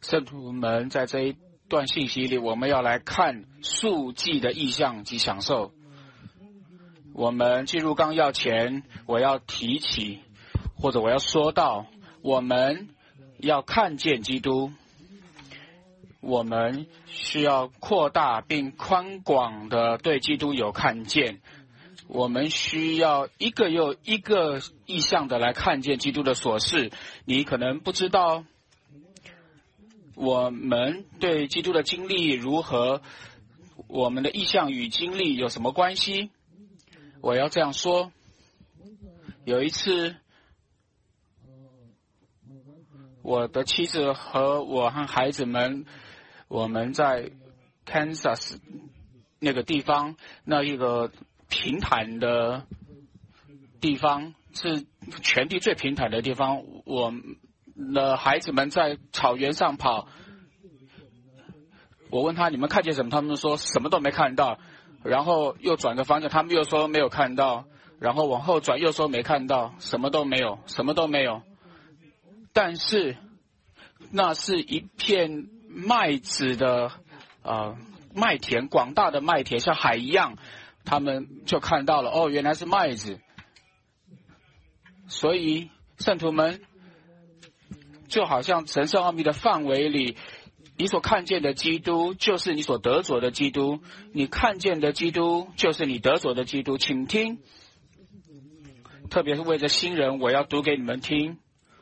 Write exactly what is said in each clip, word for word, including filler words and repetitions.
圣徒们在这一段信息里，我们要来看赎祭的意象及享受。我们进入纲要前，我要提起，或者我要说到，我们要看见基督，我们需要扩大并宽广的对基督有看见，我们需要一个又一个意象的来看见基督的所事。你可能不知道我们对基督的经历如何，我们的意象与经历有什么关系？我要这样说，有一次我的妻子和我和孩子们，我们在 Kansas 那个地方，那一个平坦的地方，是全地最平坦的地方，我的孩子们在草原上跑，我问他你们看见什么，他们说什么都没看到，然后又转个方向，他们又说没有看到，然后往后转又说没看到，什么都没有，什么都没有。但是那是一片麦子的呃麦田，广大的麦田，像海一样，他们就看到了，哦，原来是麦子。所以圣徒们就好像神圣奥秘的范围里，你所看见的基督就是你所得着的基督，你看见的基督就是你得着的基督。请听，特别是为着新人，我要读给你们听。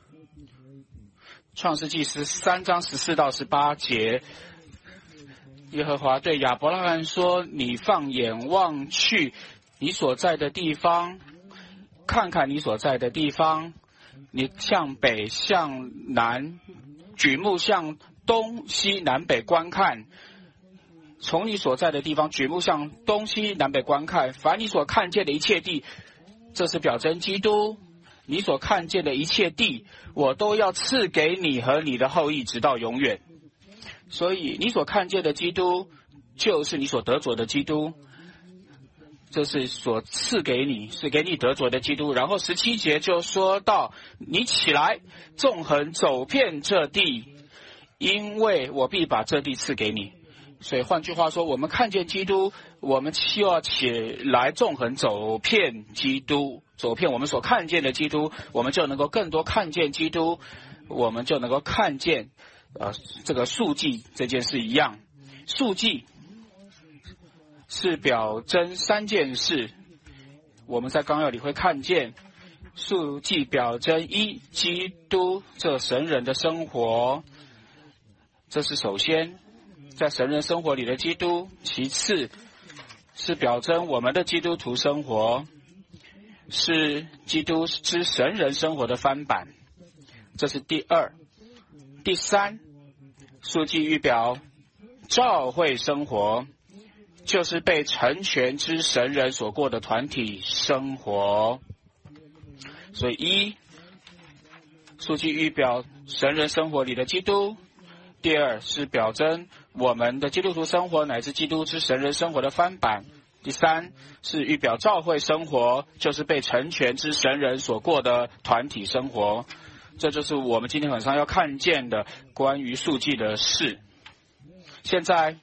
创世纪十三章十四到十八节，耶和华对亚伯拉罕说，你放眼望去，你所在的地方，看看你所在的地方，你向北向南，举目向东西南北观看，从你所在的地方举目向东西南北观看，凡你所看见的一切地，这是表征基督，你所看见的一切地，我都要赐给你和你的后裔直到永远。所以你所看见的基督就是你所得着的基督，这是所赐给你，是给你得着的基督。然后十七节就说到，你起来纵横走遍这地，因为我必把这地赐给你。所以换句话说，我们看见基督，我们需要起来纵横走遍基督，走遍我们所看见的基督，我们就能够更多看见基督，我们就能够看见呃这个赎祭这件事一样。赎祭是表征三件事，我们在纲要里会看见。赎祭表征一，基督这神人的生活，这是首先在神人生活里的基督。其次是表征我们的基督徒生活，是基督之神人生活的翻版，这是第二。第三，赎祭预表教会生活，就是被成全之神人所过的团体生活。所以一，赎祭预表神人生活里的基督；第二是表征我们的基督徒生活乃至基督之神人生活的翻版；第三是预表教会生活，就是被成全之神人所过的团体生活。这就是我们今天晚上要看见的关于赎祭的事。现在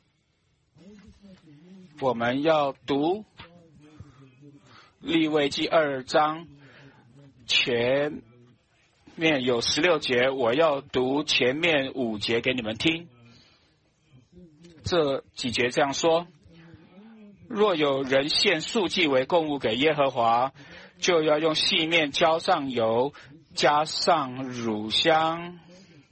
我们要读利未记二章，前面有十六节，我要读前面五节给你们听。这几节这样说：若有人献赎祭为供物给耶和华，就要用细面浇上油，加上乳香，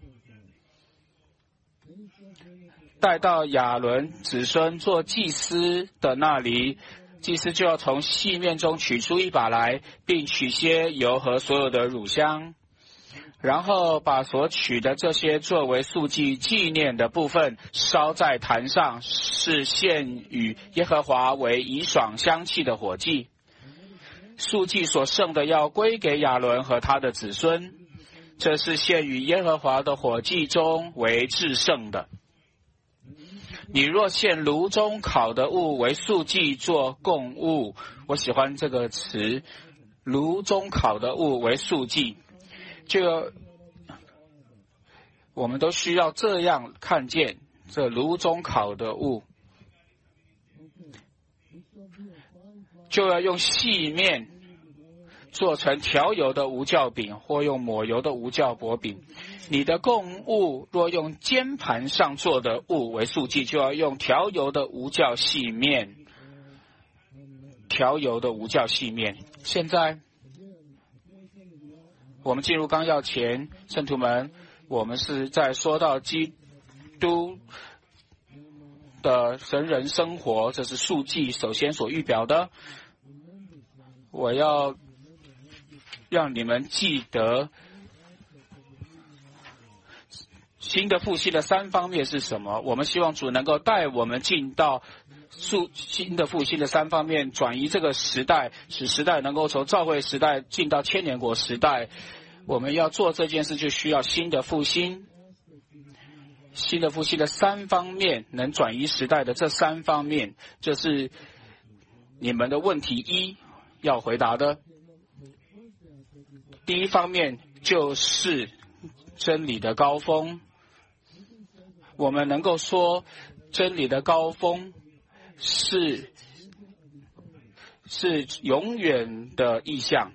带到亚伦子孙做祭司的那里，祭司就要从细面中取出一把来，并取些油和所有的乳香，然后把所取的这些作为赎祭纪念的部分烧在坛上，是献与耶和华为以爽香气的火祭。赎祭所剩的要归给亚伦和他的子孙，这是献与耶和华的火祭中为至圣的。你若献炉中烤的物为赎祭做供物，我喜欢这个词，炉中烤的物为赎祭，就我们都需要这样看见这炉中烤的物，就要用细面做成调油的无酵饼，或用抹油的无酵薄饼。你的供物若用煎盘上做的物为素祭，就要用调油的无酵细面。调油的无酵细面。现在我们进入纲要前，圣徒们，我们是在说到基督的神人生活，这是素祭首先所预表的。我要让你们记得新的复兴的三方面是什么。我们希望主能够带我们进到新的复兴的三方面，转移这个时代，使时代能够从教会时代进到千年国时代。我们要做这件事，就需要新的复兴。新的复兴的三方面，能转移时代的这三方面，这是你们的问题一要回答的。第一方面就是真理的高峰。我们能够说真理的高峰是是永远的意象。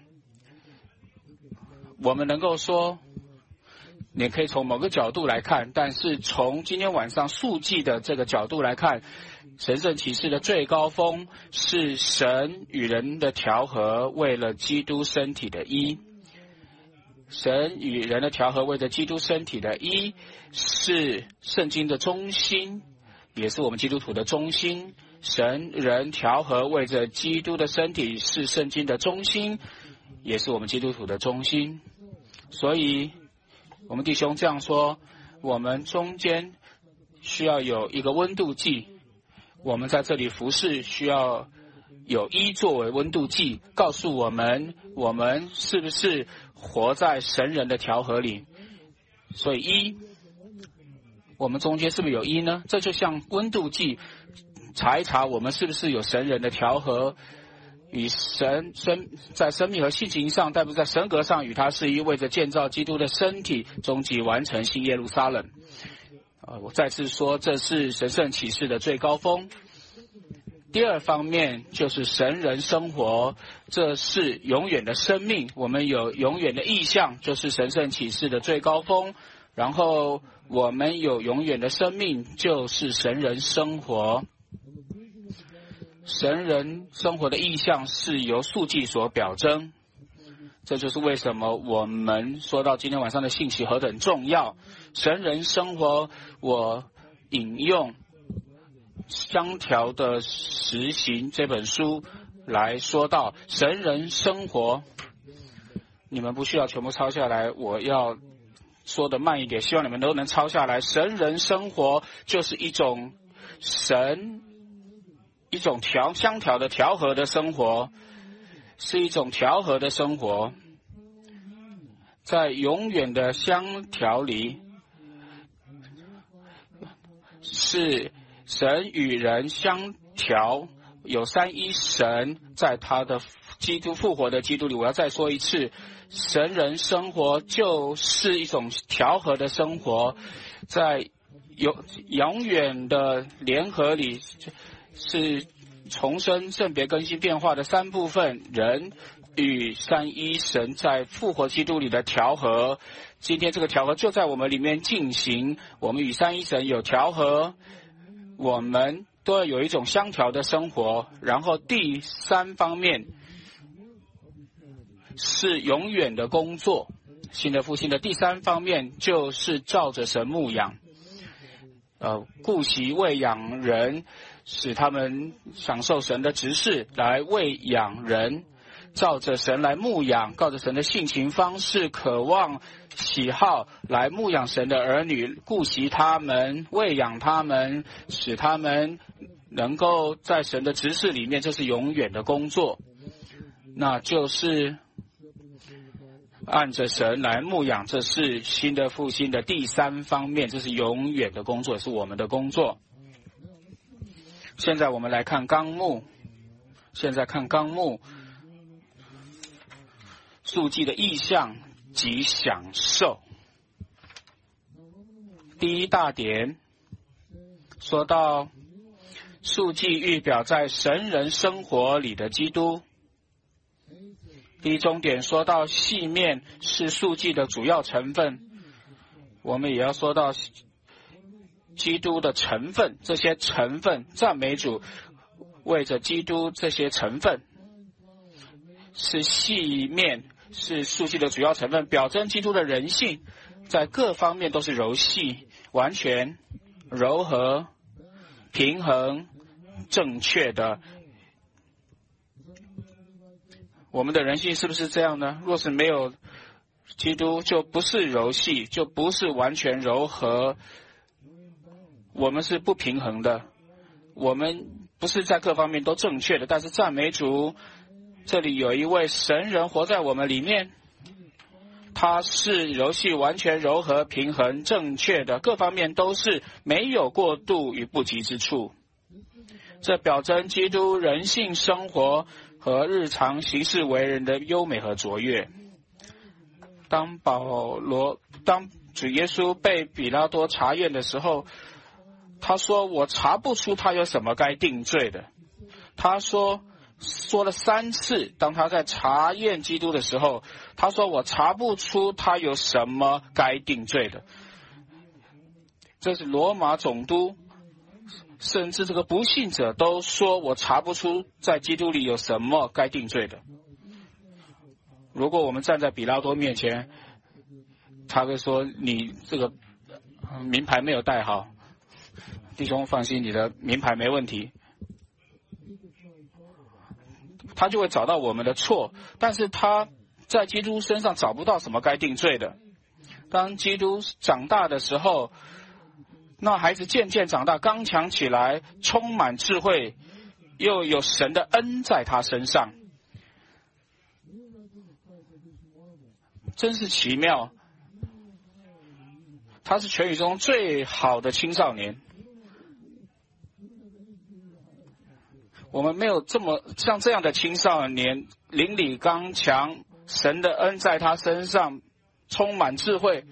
我们能够说，你可以从某个角度来看，但是从今天晚上素祭的这个角度来看，神圣启示的最高峰是神与人的调和，为了基督身体的一。神与人的调和为了基督身体的一，是圣经的中心，也是我们基督徒的中心。神人调和为着基督的身体，是圣经的中心，也是我们基督徒的中心。所以我们弟兄这样说，我们中间需要有一个温度计，我们在这里服侍需要有一作为温度计，告诉我们我们是不是活在神人的调和里。所以一，我们中间是不是有一呢？这就像温度计，查一查我们是不是有神人的调和，与神生在生命和性情上，但不在神格上与他是一，为着建造基督的身体，终极完成新耶路撒冷。呃，我再次说，这是神圣启示的最高峰。第二方面就是神人生活，这是永远的生命，我们有永远的意象，就是神圣启示的最高峰。然后我们有永远的生命，就是神人生活。神人生活的意象是由素祭所表征，这就是为什么我们说到今天晚上的信息何等重要。神人生活，我引用相条的实行这本书来说到神人生活。你们不需要全部抄下来，我要说的慢一点，希望你们都能抄下来。神人生活就是一种神一种调相调的调和的生活，是一种调和的生活，在永远的相调里，是神与人相调，有三一神在他的基督复活的基督里。我要再说一次，神人生活就是一种调和的生活，在有永远的联合里，是重生、圣别、更新、变化的三部分，人与三一神在复活基督里的调和。今天这个调和就在我们里面进行，我们与三一神有调和，我们都要有一种相调的生活。然后第三方面是永远的工作，新的复兴的第三方面就是照着神牧养，呃，顾惜喂养人，使他们享受神的职事，来喂养人，照着神来牧养，照着神的性情方式、渴望、喜好来牧养神的儿女，顾惜他们，喂养他们，使他们能够在神的职事里面，这是永远的工作。那就是按着神来牧养，这是新的复兴的第三方面，这是永远的工作，是我们的工作。现在我们来看纲目，现在看纲目，素祭的意象及享受。 第一大点说到述记预表在神人生活里的基督。第一中点说到细面是述记的主要成分，我们也要说到基督的成分，这些成分赞美主，为着基督这些成分是细面，是述记的主要成分，表征基督的人性在各方面都是柔细、完全、柔和、平衡、正确的。我们的人性是不是这样呢？若是没有基督，就不是柔细，就不是完全柔和，我们是不平衡的，我们不是在各方面都正确的。但是赞美主，这里有一位神人活在我们里面，他是柔细、完全、柔和、平衡、正确的，各方面都是没有过度与不及之处。这表征基督人性生活和日常行事为人的优美和卓越。当保罗，当主耶稣被比拉多查验的时候，他说我查不出他有什么该定罪的。他说说了三次，当他在查验基督的时候，他说我查不出他有什么该定罪的。这是罗马总督，甚至这个不信者都说我查不出在基督里有什么该定罪的。如果我们站在比拉多面前，他会说你这个名牌没有带好，弟兄放心，你的名牌没问题。他就会找到我们的错，但是他在基督身上找不到什么该定罪的。当基督长大的时候，那孩子渐渐长大，刚强起来，充满智慧，又有神的恩在他身上，真是奇妙。他是全宇宙中最好的青少年。我们没有这么像这样的青少年，邻里刚强，神的恩在他身上，充满智慧。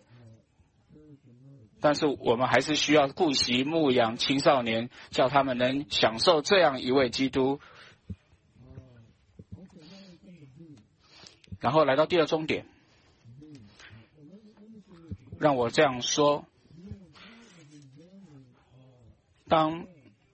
但是我们还是需要顾惜牧养青少年，叫他们能享受这样一位基督。然后来到第二终点，让我这样说，当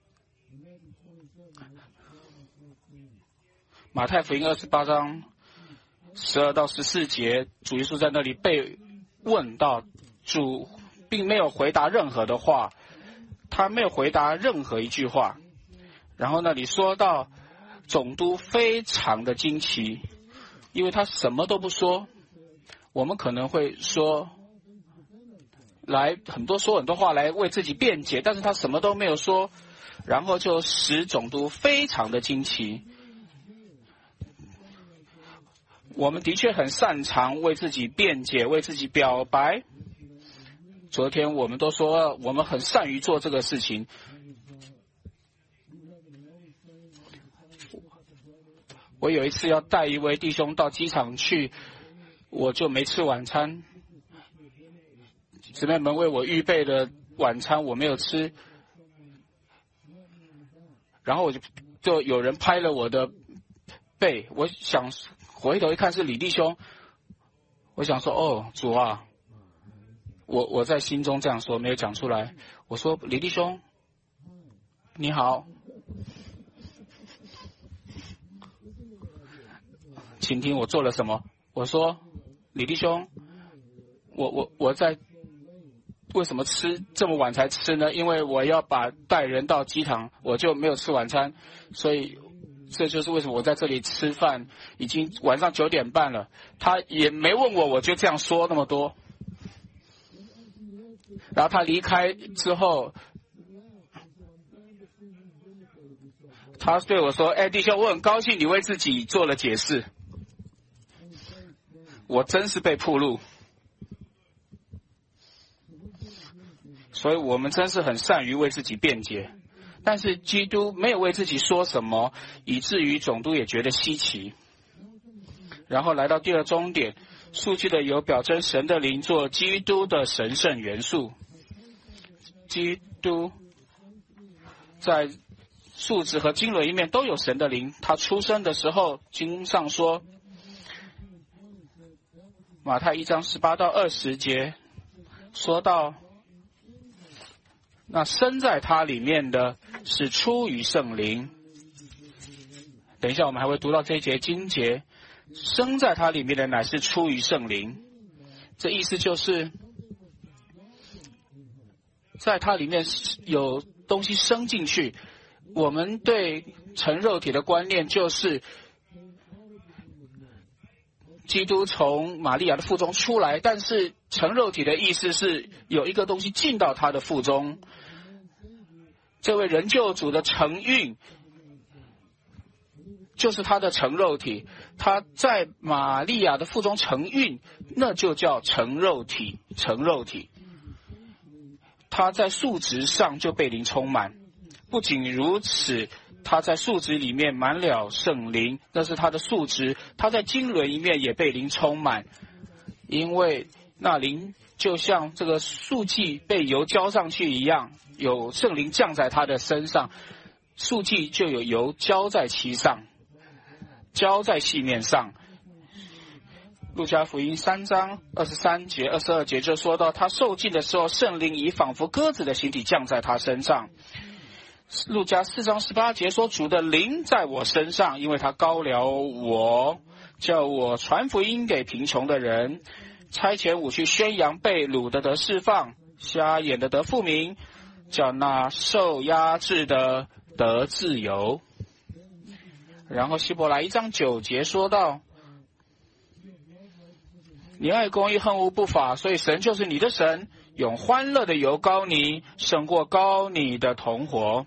马太福音二十八章十二到十四节，主耶稣在那里被问到，主并没有回答任何的话，他没有回答任何一句话。然后那里说到总督非常的惊奇，因为他什么都不说。我们可能会说来很多说很多话来为自己辩解，但是他什么都没有说，然后就使总督非常的惊奇。我们的确很擅长为自己辩解，为自己表白。昨天我们都说我们很善于做这个事情。我有一次要带一位弟兄到机场去，我就没吃晚餐，姊妹们为我预备的晚餐我没有吃，然后我就就有人拍了我的背，我想回头一看是李弟兄，我想说哦主啊，我我在心中这样说，没有讲出来。我说李弟兄你好，请听我做了什么。我说李弟兄，我我我在为什么吃这么晚才吃呢？因为我要把带人到机场，我就没有吃晚餐，所以这就是为什么我在这里吃饭，已经晚上九点半了。他也没问我，我就这样说那么多。然后他离开之后，他对我说：“哎，弟兄，我很高兴你为自己做了解释。”我真是被暴露，所以我们真是很善于为自己辩解。但是基督没有为自己说什么，以至于总督也觉得稀奇。然后来到第二终点，数据的有表征神的灵做基督的神圣元素。 基督在树枝和经纶一面都有神的灵。他出生的时候，经上说，马太一章十八到二十节说到，那生在他里面的是出于圣灵。等一下我们还会读到这一节经节，生在他里面的乃是出于圣灵。这意思就是在他里面有东西生进去。我们对成肉体的观念就是基督从玛利亚的腹中出来，但是成肉体的意思是有一个东西进到他的腹中。这位人救主的承运就是他的成肉体，他在玛利亚的腹中承运，那就叫成肉体。成肉体，他在数值上就被灵充满。不仅如此，他在数值里面满了圣灵，那是他的数值。他在经纶一面也被灵充满，因为那灵就像这个素剂被油浇上去一样，有圣灵降在他的身上，素剂就有油浇在其上，浇在细面上。路加福音三章二十三节、二十二节就说到，他受浸的时候，圣灵以仿佛鸽子的形体降在他身上。路加四章十八节说，主的灵在我身上，因为他膏了我，叫我传福音给贫穷的人，差遣我去宣扬被掳的得释放，瞎眼的得复明，叫那受压制的得自由。然后希伯来一章九节说到，你爱公义恨恶不法，所以神就是你的神，用欢乐的油膏你，胜过膏你的同伙。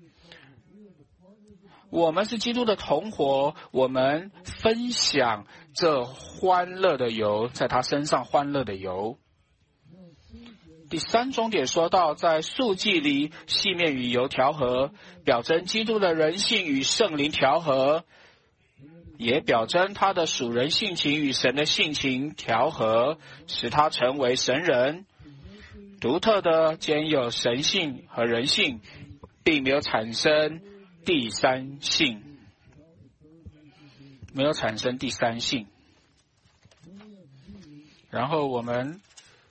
我们是基督的同伙，我们分享这欢乐的油，在他身上欢乐的油。第三重点说到，在素剂里细面与油调和，表征基督的人性与圣灵调和，也表征他的属人性情与神的性情调和，使他成为神人。独特的兼有神性和人性，并没有产生第三性，没有产生第三性。然后我们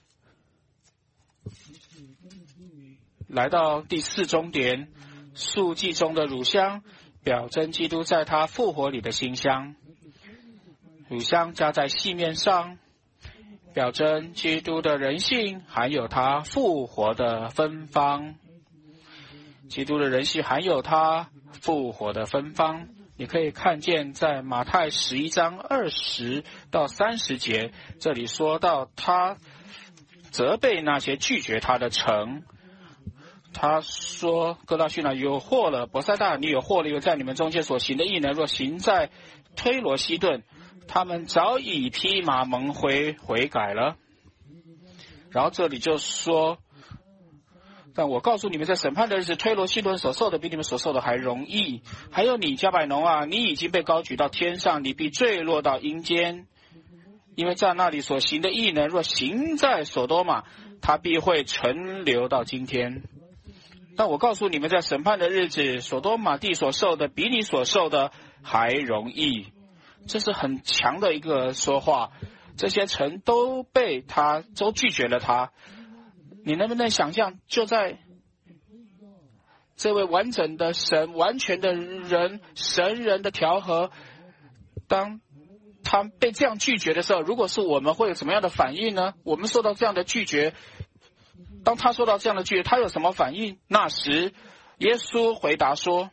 来到第四终点，素剂中的乳香，表征基督在他复活里的馨香。乳香加在细面上，表征基督的人性含有他复活的芬芳。基督的人性含有他复活的芬芳，你可以看见在马太十一章二十到三十节，这里说到他责备那些拒绝他的城。他说，哥拉汛哪有祸了，伯赛大你有祸了，因为在你们中间所行的异能，若行在推罗西顿，他们早已披麻蒙灰悔改了。然后这里就说，但我告诉你们，在审判的日子，推罗西顿所受的比你们所受的还容易。还有你加百农啊，你已经被高举到天上，你必坠落到阴间，因为在那里所行的异能，若行在所多玛，他必会存留到今天。但我告诉你们，在审判的日子，所多玛地所受的比你所受的还容易。这是很强的一个说话，这些城都被他都拒绝了他。你能不能想象，就在这位完整的神、完全的人、神人的调和，当他被这样拒绝的时候，如果是我们，会有什么样的反应呢？我们受到这样的拒绝，当他受到这样的拒绝，他有什么反应？那时耶稣回答说，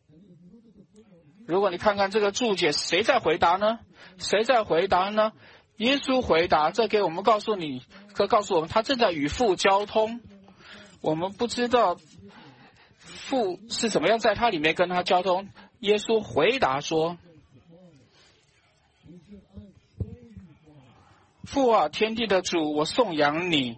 如果你看看这个注解，谁在回答呢？谁在回答呢？耶稣回答，这给我们告诉你，可告诉我们，他正在与父交通。我们不知道父是怎么样在他里面跟他交通。耶稣回答说，父啊，天地的主，我颂扬你。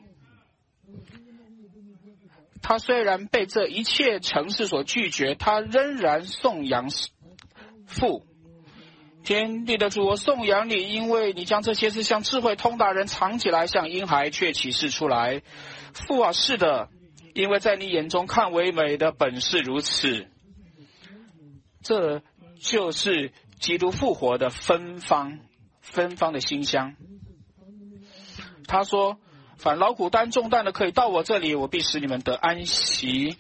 他虽然被这一切城市所拒绝，他仍然颂扬父。天地的主，我颂扬你，因为你将这些事向智慧通达人藏起来，向婴孩却启示出来。父啊，是的， 因为在你眼中看为美的本是如此。这就是基督复活的芬芳，芬芳的馨香。他说，凡劳苦担重担的可以到我这里，我必使你们得安息。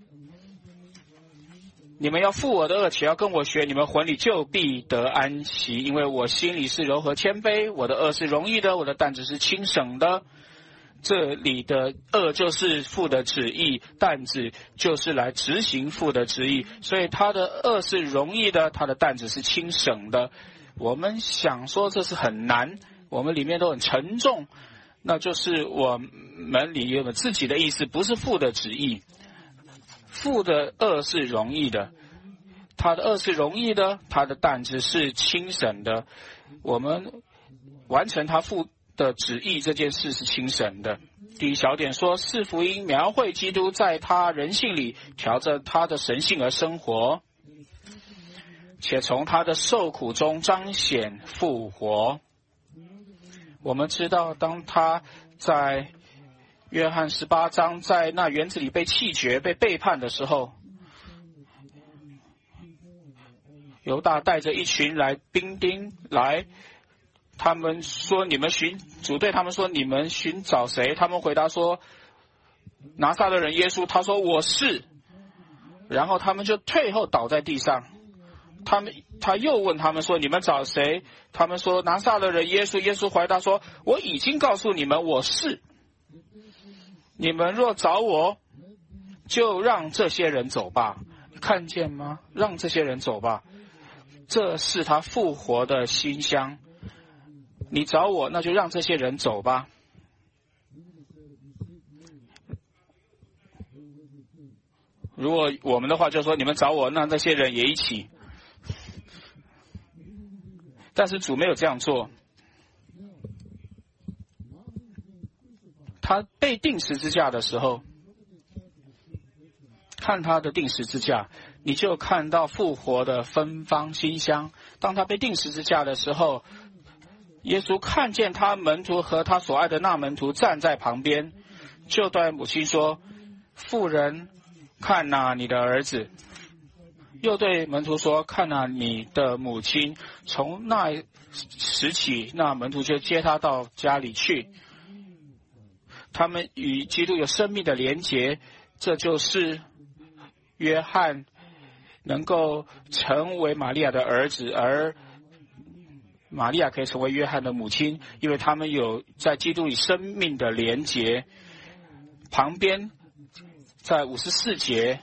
你们要负我的恶，且要跟我学，你们魂里就必得安息。因为我心里是柔和谦卑，我的恶是容易的，我的担子是轻省的。这里的恶就是父的旨意，担子就是来执行父的旨意，所以他的恶是容易的，他的担子是轻省的。我们想说这是很难，我们里面都很沉重，那就是我们里有自己的意思，不是父的旨意。父的恶是容易的，他的恶是容易的，他的担子是轻省的。我们完成他父的旨意这件事是轻省的。第一小点说，四福音描绘基督在他人性里调着他的神性而生活，且从他的受苦中彰显复活。我们知道，当他在约翰十八章在那园子里被弃绝、被背叛的时候，犹大带着一群来兵丁来，他们说你们寻主对他们说你们寻找谁？他们回答说拿撒勒人耶稣。他说我是，然后他们就退后倒在地上。他们他又问他们说你们找谁？他们说拿撒勒人耶稣。耶稣回答说我已经告诉你们我是。你们若找我，就让这些人走吧。看见吗？让这些人走吧。这是他复活的馨香。你找我，那就让这些人走吧。如果我们的话就说你们找我，那这些人也一起。但是主没有这样做。他被钉十字架的时候，看他的钉十字架，你就看到复活的芬芳馨香。当他被钉十字架的时候，耶稣看见他门徒和他所爱的那门徒站在旁边，就对母亲说，妇人，看哪你的儿子。又对门徒说，看哪你的母亲。从那时起，那门徒就接他到家里去。他们与基督有生命的连结，这就是约翰能够成为玛利亚的儿子，而玛利亚可以成为约翰的母亲，因为他们有在基督里生命的连结。旁边在五十四节，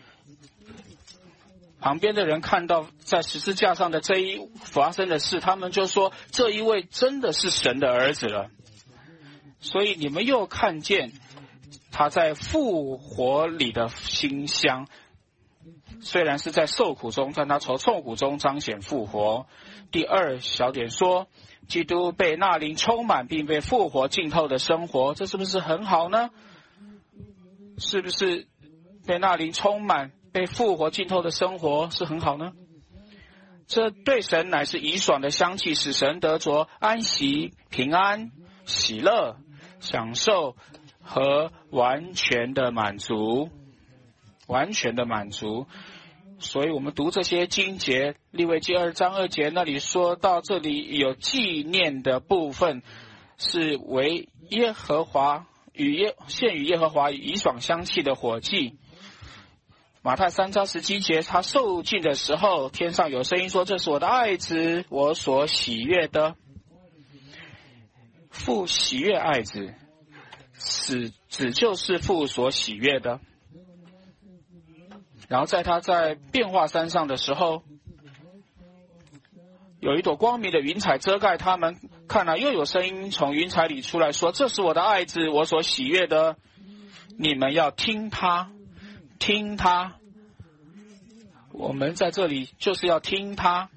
旁边的人看到在十字架上的这一发生的事，他们就说这一位真的是神的儿子了。所以你们又看见他在复活里的馨香，虽然是在受苦中，但他从受苦中彰显复活。第二小点说，基督被那灵充满并被复活浸透的生活，这是不是很好呢？是不是被那灵充满被复活浸透的生活是很好呢？这对神乃是怡爽的香气，使神得着安息、平安、喜乐、享受和完全的满足，完全的满足。所以我们读这些经节，利未记二章二节那里说到，这里有纪念的部分，是为耶和华与耶献与耶和华以爽香气的火祭。马太三章十七节，他受尽的时候，天上有声音说，这是我的爱子，我所喜悦的。父喜悦爱子，子子就是父所喜悦的。然后在他在变化山上的时候，有一朵光明的云彩遮盖他们，看来又有声音从云彩里出来说，这是我的爱子，我所喜悦的，你们要听他，听他。我们在这里就是要听他。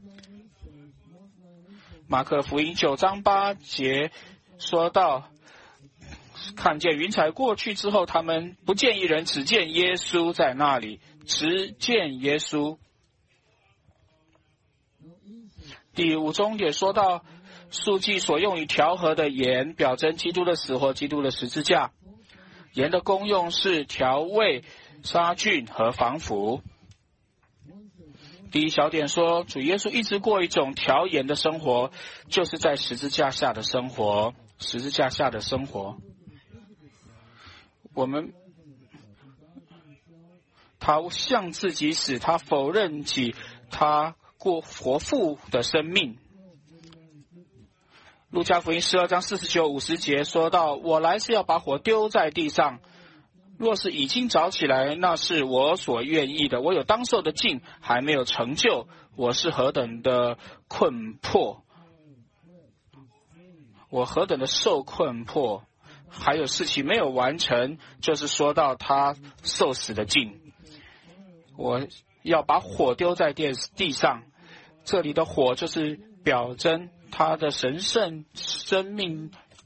马可福音九章八节说到，看见云彩过去之后，他们不见一人，只见耶稣在那里，只见耶稣。第五中也说到，书记所用于调和的盐，表征基督的死或基督的十字架。 盐的功用是调味、杀菌和防腐。第一小点说，主耶稣一直过一种调盐的生活，就是在十字架下的生活。十字架下的生活，我们他向自己死，他否认起他过活父的生命。路加福音十二章四十九、五十节说到：“我来是要把火丢在地上，若是已经着起来，那是我所愿意的。我有当受的尽，还没有成就，我是何等的困迫，我何等的受困迫，还有事情没有完成，就是说到他受死的尽。我要把火丢在地地上，这里的火就是表征他的神圣生命，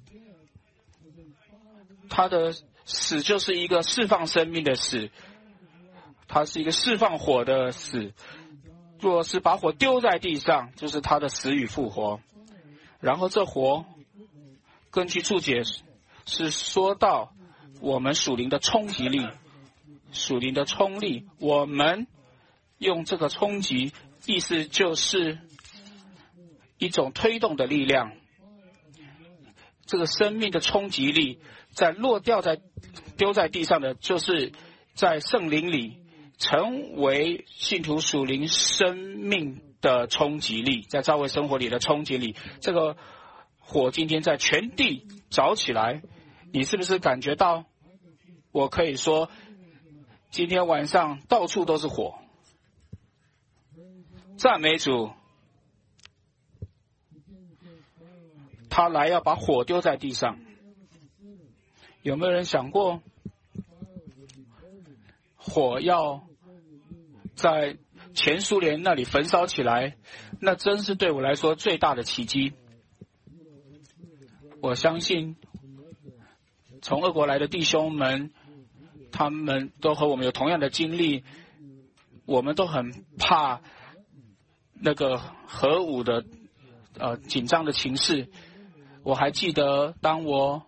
他的死就是一个释放生命的死，他是一个释放火的死。若是把火丢在地上，就是他的死与复活。然后这火根据注解是说到我们属灵的冲击力，属灵的冲力，我们用这个冲击，意思就是一种推动的力量。这个生命的冲击力，在落掉在丢在地上的，就是在圣灵里成为信徒属灵生命的冲击力，在教会生活里的冲击力。这个火今天在全地着起来，你是不是感觉到？我可以说，今天晚上到处都是火。赞美主，他来要把火丢在地上。有没有人想过，火要在前苏联那里焚烧起来，那真是对我来说最大的奇迹。我相信从俄国来的弟兄们，他们都和我们有同样的经历，我们都很怕那个核武的呃紧张的情势。我还记得当我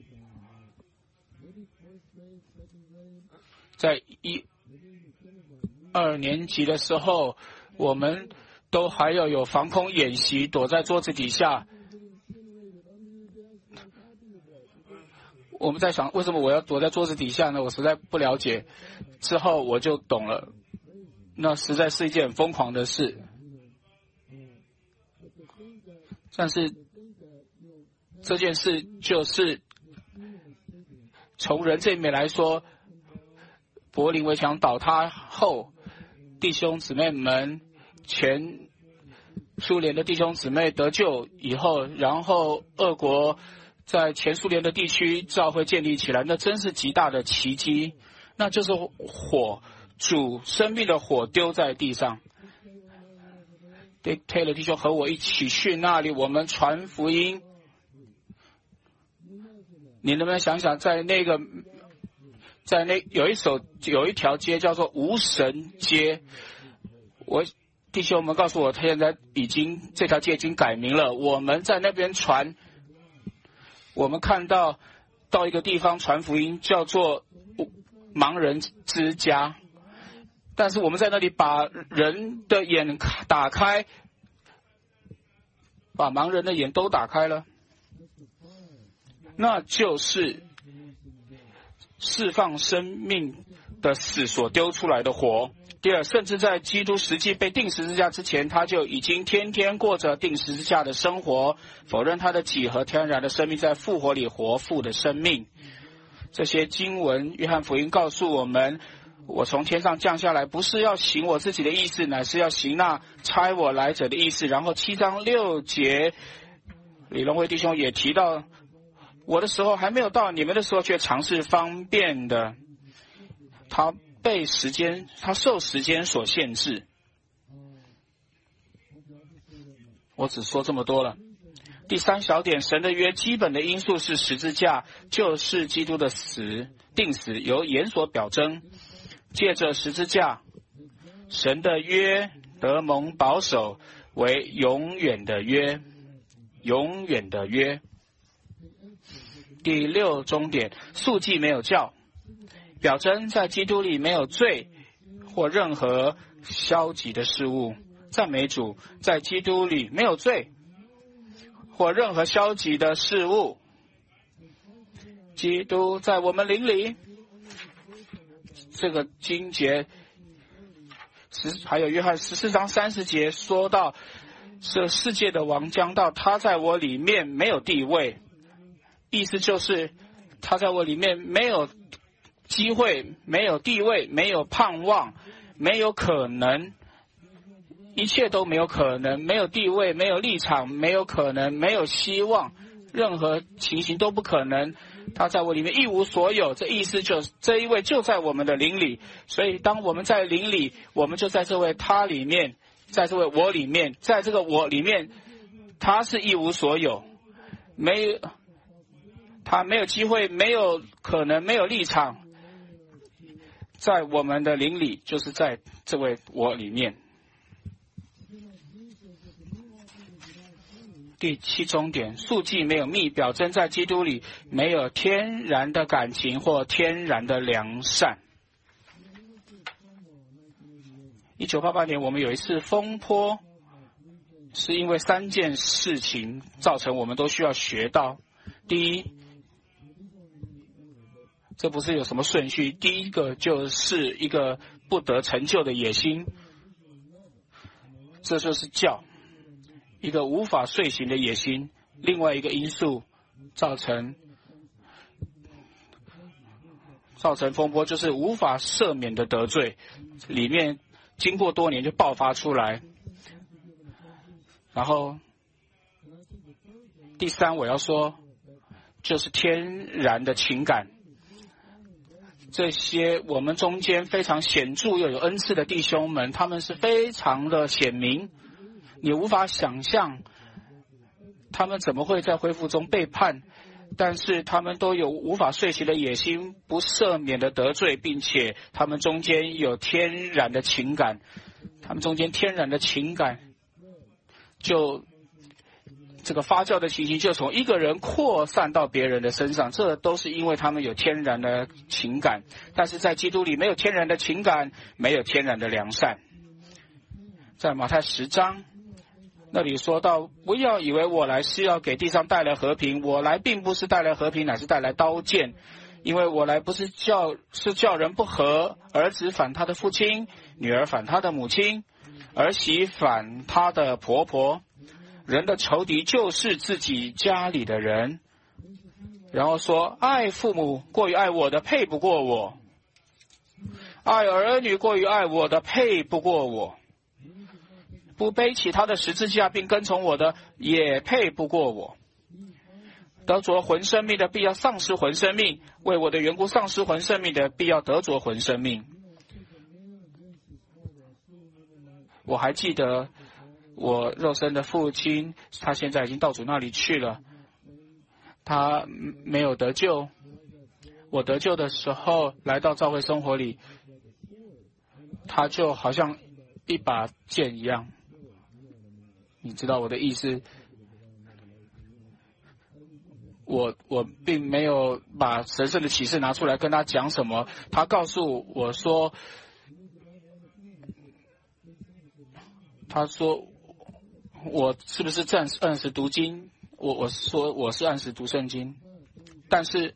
在一二年级的时候，我们都还要有防空演习，躲在桌子底下。我们在想，为什么我要躲在桌子底下呢？我实在不了解。之后我就懂了，那实在是一件很疯狂的事。但是这件事就是从人这一面来说，柏林围墙倒塌后，弟兄姊妹们，前苏联的弟兄姊妹得救以后，然后俄国在前苏联的地区教会建立起来，那真是极大的奇迹。那就是火，主生命的火丢在地上。Taylor弟兄和我一起去那里，我们传福音。你能不能想想，在那个，在那有一首有一条街叫做无神街，我弟兄们告诉我，他现在已经这条街已经改名了。我们在那边传，我们看到到一个地方传福音，叫做盲人之家，但是我们在那里把人的眼打开，把盲人的眼都打开了。那就是释放生命的死所丢出来的火。第二，甚至在基督实际被钉十字架之前，他就已经天天过着钉十字架的生活，否认他的己和天然的生命在复活里活复的生命。这些经文，约翰福音告诉我们，我从天上降下来，不是要行我自己的意思，乃是要行那差我来者的意思。然后七章六节，李荣辉弟兄也提到，我的时候还没有到，你们的时候却常是方便的。他被时间，他受时间所限制。我只说这么多了。第三小点，神的约基本的因素是十字架，就是基督的死，定死由盐所表征。借着十字架，神的约得蒙保守为永远的约，永远的约。 第六终点，素祭没有教，表征在基督里没有罪或任何消极的事物。赞美主，在基督里没有罪或任何消极的事物。基督在我们灵里，这个经节还有约翰十四章三十节说到，这世界的王将到，他在我里面没有地位，意思就是他在我里面没有机会，没有地位，没有盼望，没有可能，一切都没有可能，没有地位，没有立场，没有可能，没有希望，任何情形都不可能。他在我里面一无所有，这意思就是这一位就在我们的灵里，所以当我们在灵里，我们就在这位他里面，在这位我里面，在这个我里面，他是一无所有，没有他没有机会，没有可能，没有立场，在我们的灵里，就是在这位我里面。第七终点，素祭没有密，表征在基督里没有天然的感情或天然的良善。一九八八年，我们有一次风波，是因为三件事情造成，我们都需要学到。第一，这不是有什么顺序，第一个就是一个不得成就的野心，这就是教。一个无法遂行的野心，另外一个因素造成造成风波，就是无法赦免的得罪，里面经过多年就爆发出来。然后第三我要说，就是天然的情感，这些我们中间非常显著又有恩赐的弟兄们，他们是非常的显明，你无法想象他们怎么会在恢复中背叛，但是他们都有无法遂行的野心，不赦免的得罪，并且他们中间有天然的情感，他们中间天然的情感就这个发酵的情形就从一个人扩散到别人的身上，这都是因为他们有天然的情感。但是在基督里没有天然的情感，没有天然的良善。在马太十章那里说到，不要以为我来是要给地上带来和平，我来并不是带来和平，乃是带来刀剑。因为我来不是叫是叫人不和，儿子反他的父亲，女儿反他的母亲，儿媳反他的婆婆。人的仇敌就是自己家里的人。然后说，爱父母过于爱我的配不过我，爱儿女过于爱我的配不过我，不背起他的十字架并跟从我的也配不过我。得着魂生命的必要丧失魂生命，为我的缘故丧失魂生命的必要得着魂生命。我还记得我肉身的父亲，他现在已经到主那里去了，他没有得救。我得救的时候来到教会生活里，他就好像一把剑一样，你知道我的意思。我我并没有把神圣的启示拿出来跟他讲什么，他告诉我说，他说我是不是按按时读经？我我说我是按时读圣经，但是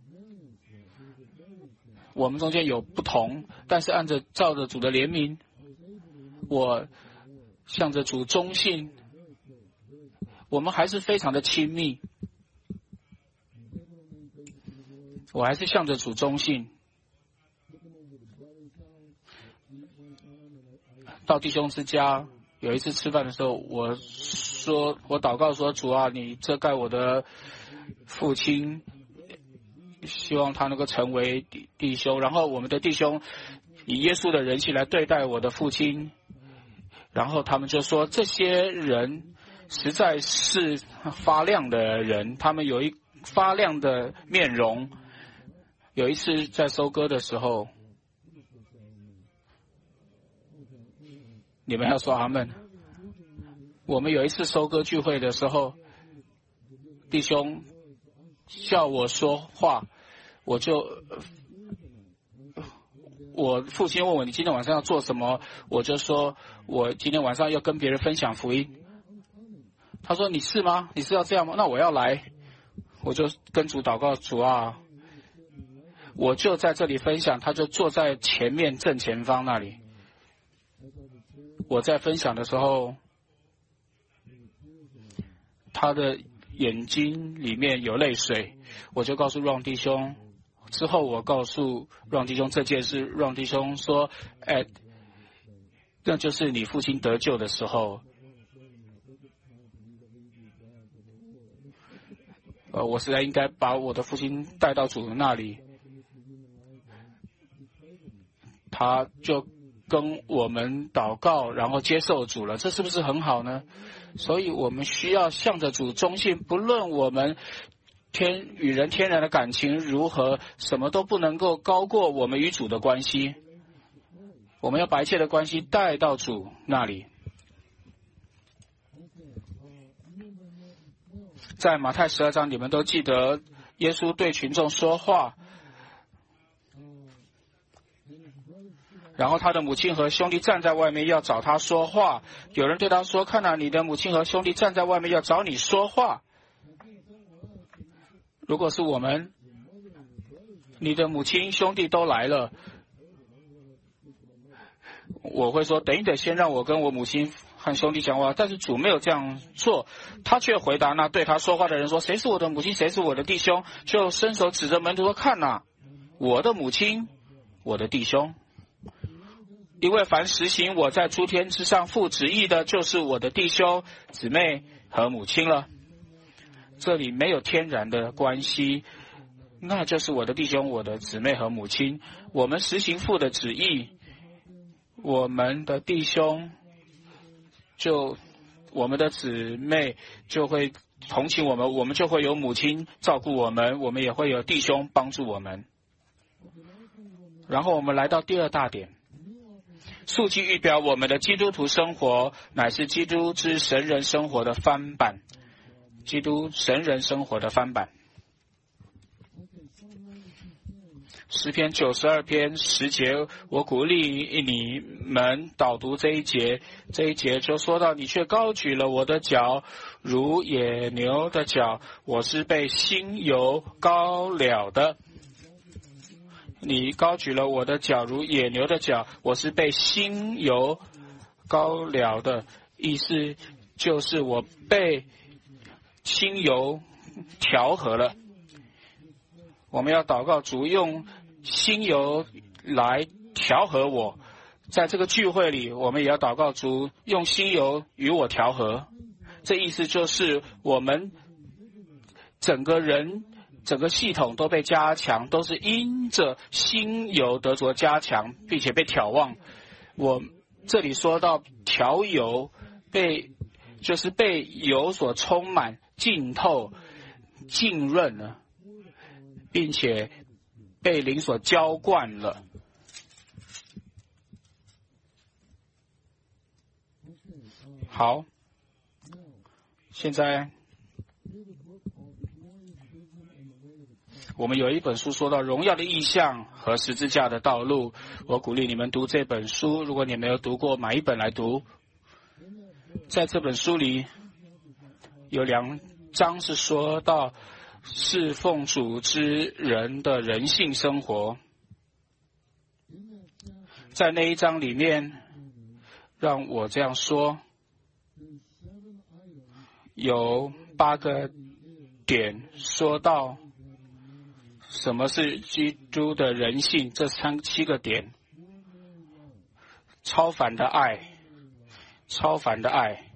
我们中间有不同，但是按着照着主的怜悯，我向着主忠信，我们还是非常的亲密，我还是向着主忠信。到弟兄之家，有一次吃饭的时候，我说我祷告说，主啊，你遮盖我的父亲，希望他能够成为弟弟兄，然后我们的弟兄以耶稣的人气来对待我的父亲，然后他们就说，这些人实在是发亮的人，他们有一发亮的面容。有一次在收割的时候，你们要说阿们。我们有一次收割聚会的时候，弟兄叫我说话，我就我父亲问我你今天晚上要做什么，我就说我今天晚上要跟别人分享福音。他说你是吗？你是要这样吗？那我要来，我就跟主祷告，主啊，我就在这里分享，他就坐在前面正前方那里。我在分享的时候，他的眼睛里面有泪水，我就告诉让弟兄。之后我告诉让弟兄这件事，让弟兄说：“哎，那就是你父亲得救的时候。”呃，我实在应该把我的父亲带到主那里，他就跟我们祷告，然后接受主了，这是不是很好呢？所以我们需要向着主忠信，不论我们天与人天然的感情如何，什么都不能够高过我们与主的关系。我们要把一切的关系带到主那里。在马太十二章，你们都记得耶稣对群众说话，然后他的母亲和兄弟站在外面要找他说话。有人对他说：“看哪，你的母亲和兄弟站在外面要找你说话。”如果是我们，你的母亲兄弟都来了，我会说等一等，先让我跟我母亲和兄弟讲话。但是主没有这样做，他却回答那对他说话的人说：“谁是我的母亲，谁是我的弟兄？”就伸手指着门徒说：“看哪，我的母亲，我的弟兄。因为凡实行我在诸天之上父旨意的，就是我的弟兄、姊妹和母亲了。”这里没有天然的关系，那就是我的弟兄、我的姊妹和母亲。我们实行父的旨意，我们的弟兄就我们的姊妹就会同情我们，我们就会有母亲照顾我们，我们也会有弟兄帮助我们。然后我们来到第二大点，数据预表我们的基督徒生活乃是基督之神人生活的翻版，基督神人生活的翻版。诗篇九十二篇十节，我鼓励你们导读这一节。这一节就说到：你却高举了我的脚，如野牛的脚，我是被新油膏了的。你高举了我的脚，如野牛的脚，我是被新油膏了的。意思就是我被新油调和了。我们要祷告主用新油来调和我，在这个聚会里，我们也要祷告主用新油与我调和。这意思就是我们整个人、整个系统都被加强，都是因着新油得着加强，并且被挑旺。我这里说到调油，被就是被油所充满、浸透、浸润了，并且被灵所浇灌了。好，现在我们有一本书说到荣耀的意象和十字架的道路，我鼓励你们读这本书。如果你没有读过，买一本来读。在这本书里有两章是说到侍奉主之人的人性生活。在那一章里面，让我这样说，有八个点说到什么是基督的人性，这三七个点：超凡的爱，超凡的爱，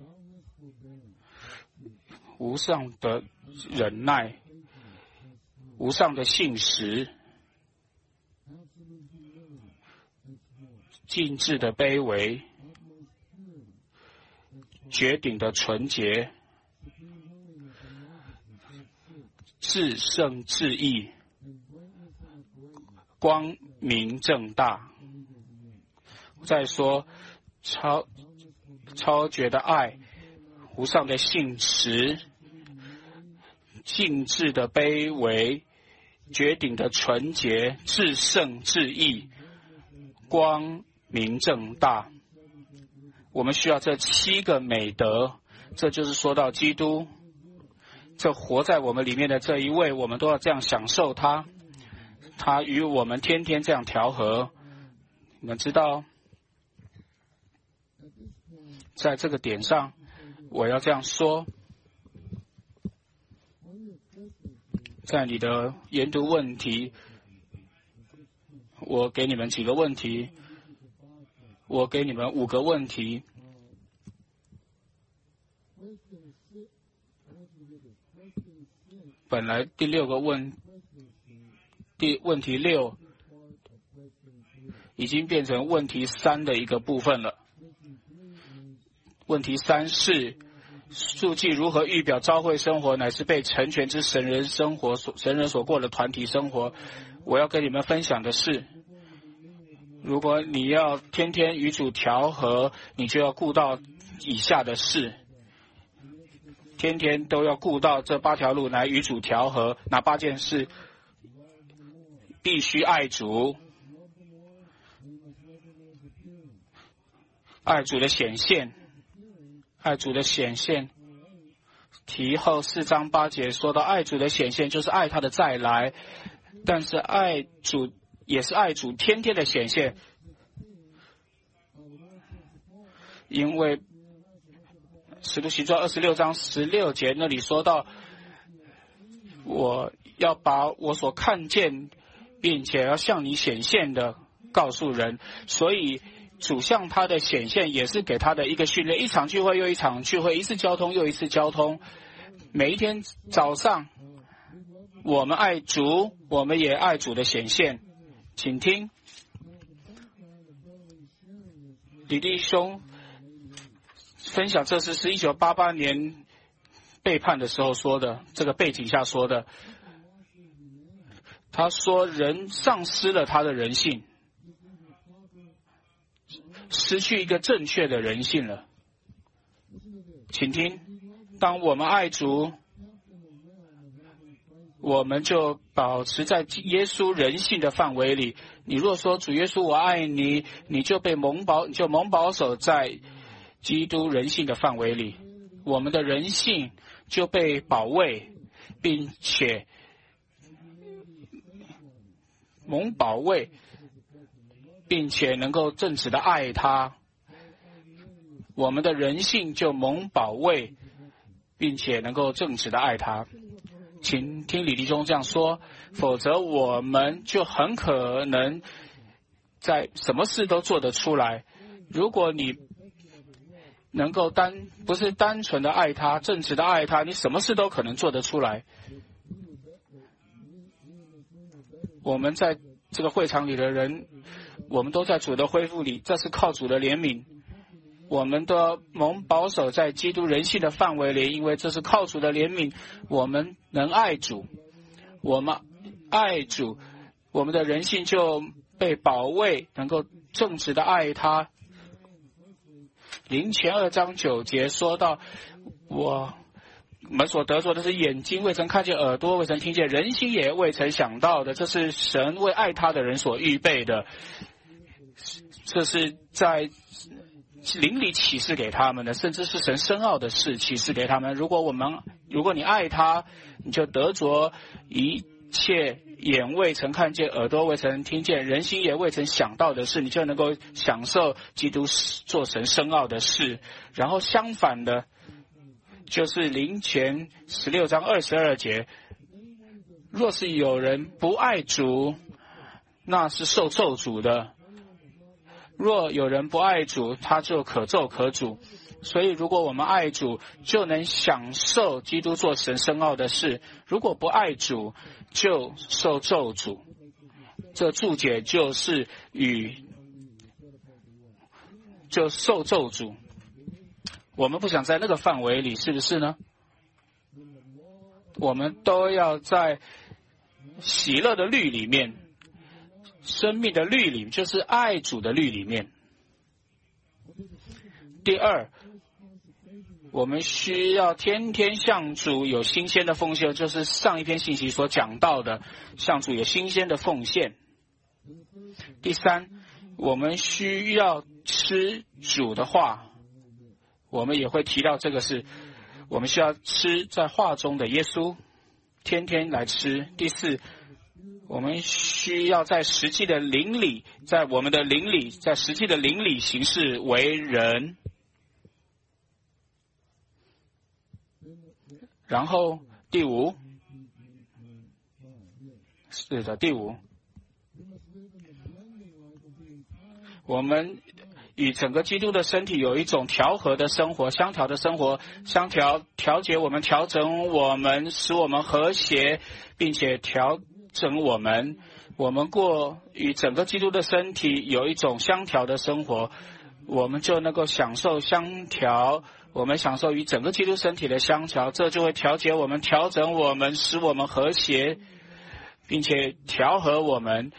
无上的忍耐，无上的信实，尽致的卑微，绝顶的纯洁，至圣至义，光明正大。再说超超绝的爱，无上的信实， 性质的卑微，绝顶的纯洁，至圣至义，光明正大。我们需要这七个美德，这就是说到基督，这活在我们里面的这一位，我们都要这样享受他，他与我们天天这样调和。你们知道，在这个点上，我要这样说，在你的研读问题，我给你们几个问题，我给你们五个问题。本来第六个问，第问题六已经变成问题三的一个部分了。问题三是书记如何预表召会生活乃是被成全之神人生活所神人所过的团体生活。我要跟你们分享的是，如果你要天天与主调和，你就要顾到以下的事，天天都要顾到这八条路来与主调和。哪八件事？必须爱主，爱主的显现，爱主的显现。题后四章八节说到爱主的显现就是爱他的再来，但是爱主也是爱主天天的显现，因为使徒行传二十六章十六节那里说到，我要把我所看见并且要向你显现的告诉人，所以主向他的显现也是给他的一个训练，一场聚会又一场聚会，一次交通又一次交通。每一天早上我们爱主，我们也爱主的显现。请听李弟兄分享，这是是一九八八年背叛的时候说的，这个背景下说的。他说人丧失了他的人性，失去一个正确的人性了。请听，当我们爱主，我们就保持在耶稣人性的范围里。你若说主耶稣我爱你，你就被蒙保，你就蒙保守在基督人性的范围里，我们的人性就被保卫，并且蒙保卫，并且能够正直的爱他。我们的人性就蒙保卫，并且能够正直的爱他。请听李弟兄这样说，否则我们就很可能在什么事都做得出来。如果你能够单不是单纯的爱他，正直的爱他，你什么事都可能做得出来。我们在这个会场里的人，我们都在主的恢复里，这是靠主的怜悯。我们都要蒙保守在基督人性的范围里，因为这是靠主的怜悯，我们能爱主，我们爱主，我们的人性就被保卫，能够正直的爱他。林前二章九节说到，我们所得着的是眼睛未曾看见，耳朵未曾听见，人心也未曾想到的，这是神为爱他的人所预备的，这是在灵里启示给他们的，甚至是神深奥的事启示给他们。如果我们如果你爱他，你就得着一切眼未曾看见，耳朵未曾听见，人心也未曾想到的事，你就能够享受基督做神深奥的事。然后相反的，就是林前十六章二十二节，若是有人不爱主，那是受咒诅的。若有人不爱主，他就可咒可诅。所以如果我们爱主，就能享受基督做神深奥的事；如果不爱主，就受咒诅。这注解就是与就受咒诅。我们不想在那个范围里，是不是呢？我们都要在喜乐的律里面，生命的律里，就是爱主的律里面。第二， 我们需要天天向主有新鲜的奉献，就是上一篇信息所讲到的，向主有新鲜的奉献。第三，我们需要吃主的话，我们也会提到这个是，我们需要吃在话中的耶稣，天天来吃。第四，我们需要在实际的灵里，在我们的灵里，在实际的灵里行事为人。然后第五，是的，第五，我们与整个基督的身体有一种调和的生活，相调的生活，相调调节我们，调整我们，使我们和谐，并且调整我们，我们过与整个基督的身体有一种相调的生活，我们就能够享受相调。我们享受与整个基督身体的相调，这就会调节我们，调整我们，使我们和谐，并且调和我们。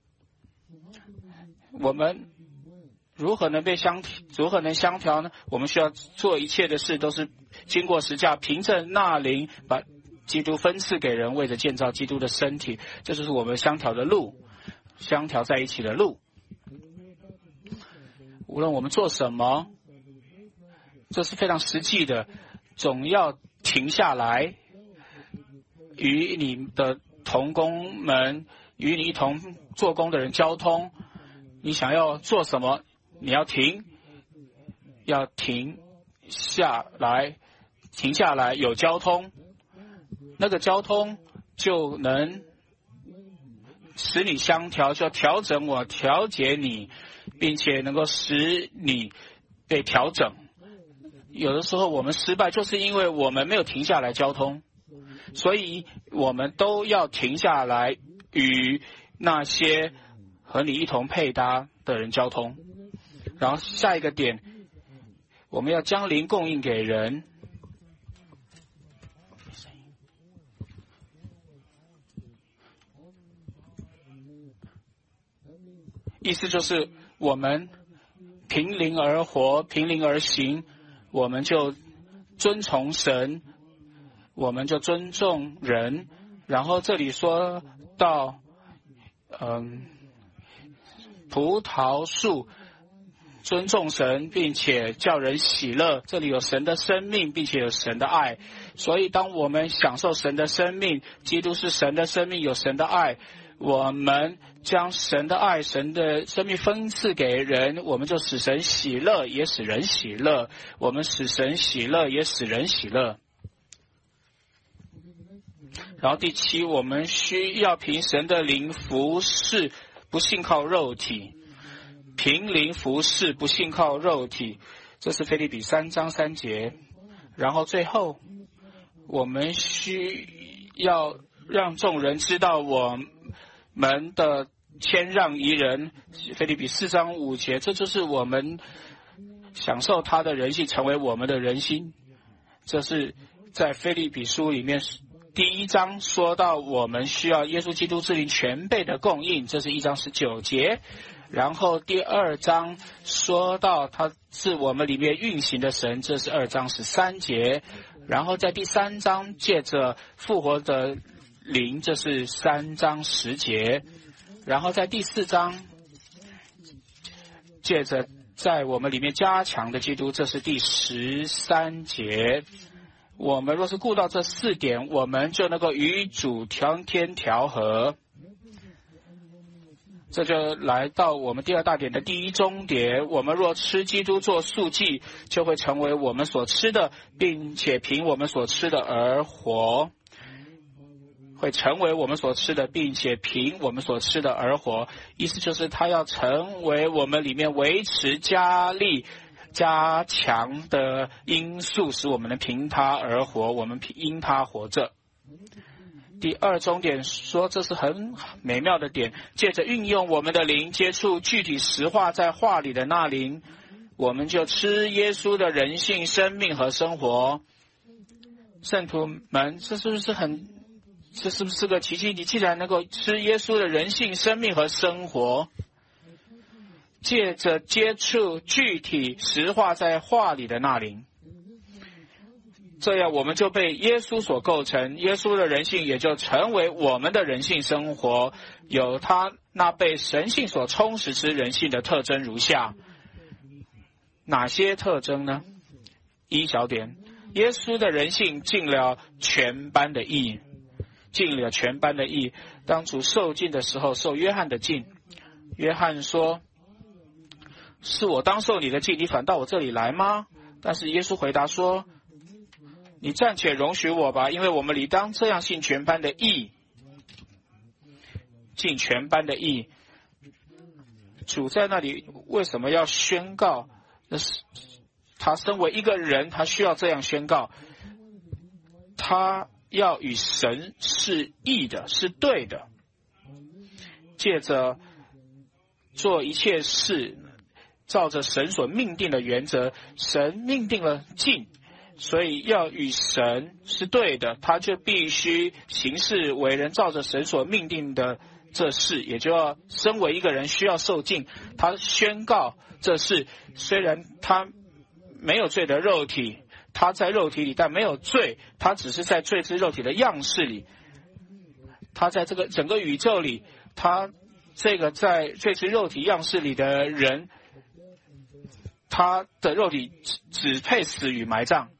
我们如何能被相如何能相调呢？我们需要做一切的事都是经过实价，凭着那灵把基督分赐给人，为着建造基督的身体，这就是我们相调的路，相调在一起的路。无论我们做什么，这是非常实际的，总要停下来，与你的同工们，与你一同做工的人交通。你想要做什么，你要停，要停下来，停下来有交通，那个交通就能使你相调，就要调整我，调节你，并且能够使你被调整。有的时候我们失败，就是因为我们没有停下来交通，所以我们都要停下来与那些和你一同配搭的人交通。然后下一个点，我们要将灵供应给人。意思就是我们凭灵而活，凭灵而行，我们就遵从神，我们就尊重人。然后这里说到嗯，葡萄树尊重神，并且叫人喜乐，这里有神的生命，并且有神的爱。所以当我们享受神的生命，基督是神的生命，有神的爱，我们将神的爱，神的生命分赐给人，我们就使神喜乐，也使人喜乐。我们使神喜乐，也使人喜乐。然后第七，我们需要凭神的灵服侍，不信靠肉体。凭灵服侍，不信靠肉体，这是腓立比三章三节。然后最后，我们需要让众人知道我们的谦让宜人，腓立比四章五节，这就是我们享受他的人性，成为我们的人心。这是在腓立比书里面第一章说到我们需要耶稣基督之灵全备的供应，这是一章十九节。然后第二章说到他是我们里面运行的神，这是二章十三节。然后在第三章借着复活的灵，这是三章十节。然后在第四章借着在我们里面加强的基督，这是第十三节。我们若是顾到这四点，我们就能够与主调天调和。这就来到我们第二大点的第一终点，我们若吃基督做素祭，就会成为我们所吃的，并且凭我们所吃的而活。会成为我们所吃的，并且凭我们所吃的而活。意思就是他要成为我们里面维持加力加强的因素，使我们能凭他而活，我们因他活着。第二终点说，这是很美妙的点，借着运用我们的灵，接触具体实化在话里的那灵，我们就吃耶稣的人性、生命和生活。圣徒们，这是不是很这是不是个奇迹？你既然能够吃耶稣的人性、生命和生活，借着接触具体实化在话里的那灵， 这样我们就被耶稣所构成，耶稣的人性也就成为我们的人性生活，有他那被神性所充实之人性的特征如下。哪些特征呢？一小点，耶稣的人性尽了全般的义，尽了全般的义。当主受尽的时候，受约翰的尽，约翰说，是我当受你的尽，你反到我这里来吗？但是耶稣回答说，你暂且容许我吧，因为我们理当这样尽全般的义，尽全般的义。主在那里为什么要宣告？他身为一个人，他需要这样宣告，他要与神是义的，是对的，借着做一切事照着神所命定的原则，神命定了尽，所以要与神是对的，他就必须行事为人照着神所命定的这事，也就要身为一个人需要受尽。他宣告这事，虽然他没有罪的肉体，他在肉体里，但没有罪，他只是在罪之肉体的样式里，他在这个整个宇宙里，他这个在罪之肉体样式里的人，他的肉体只配死与埋葬。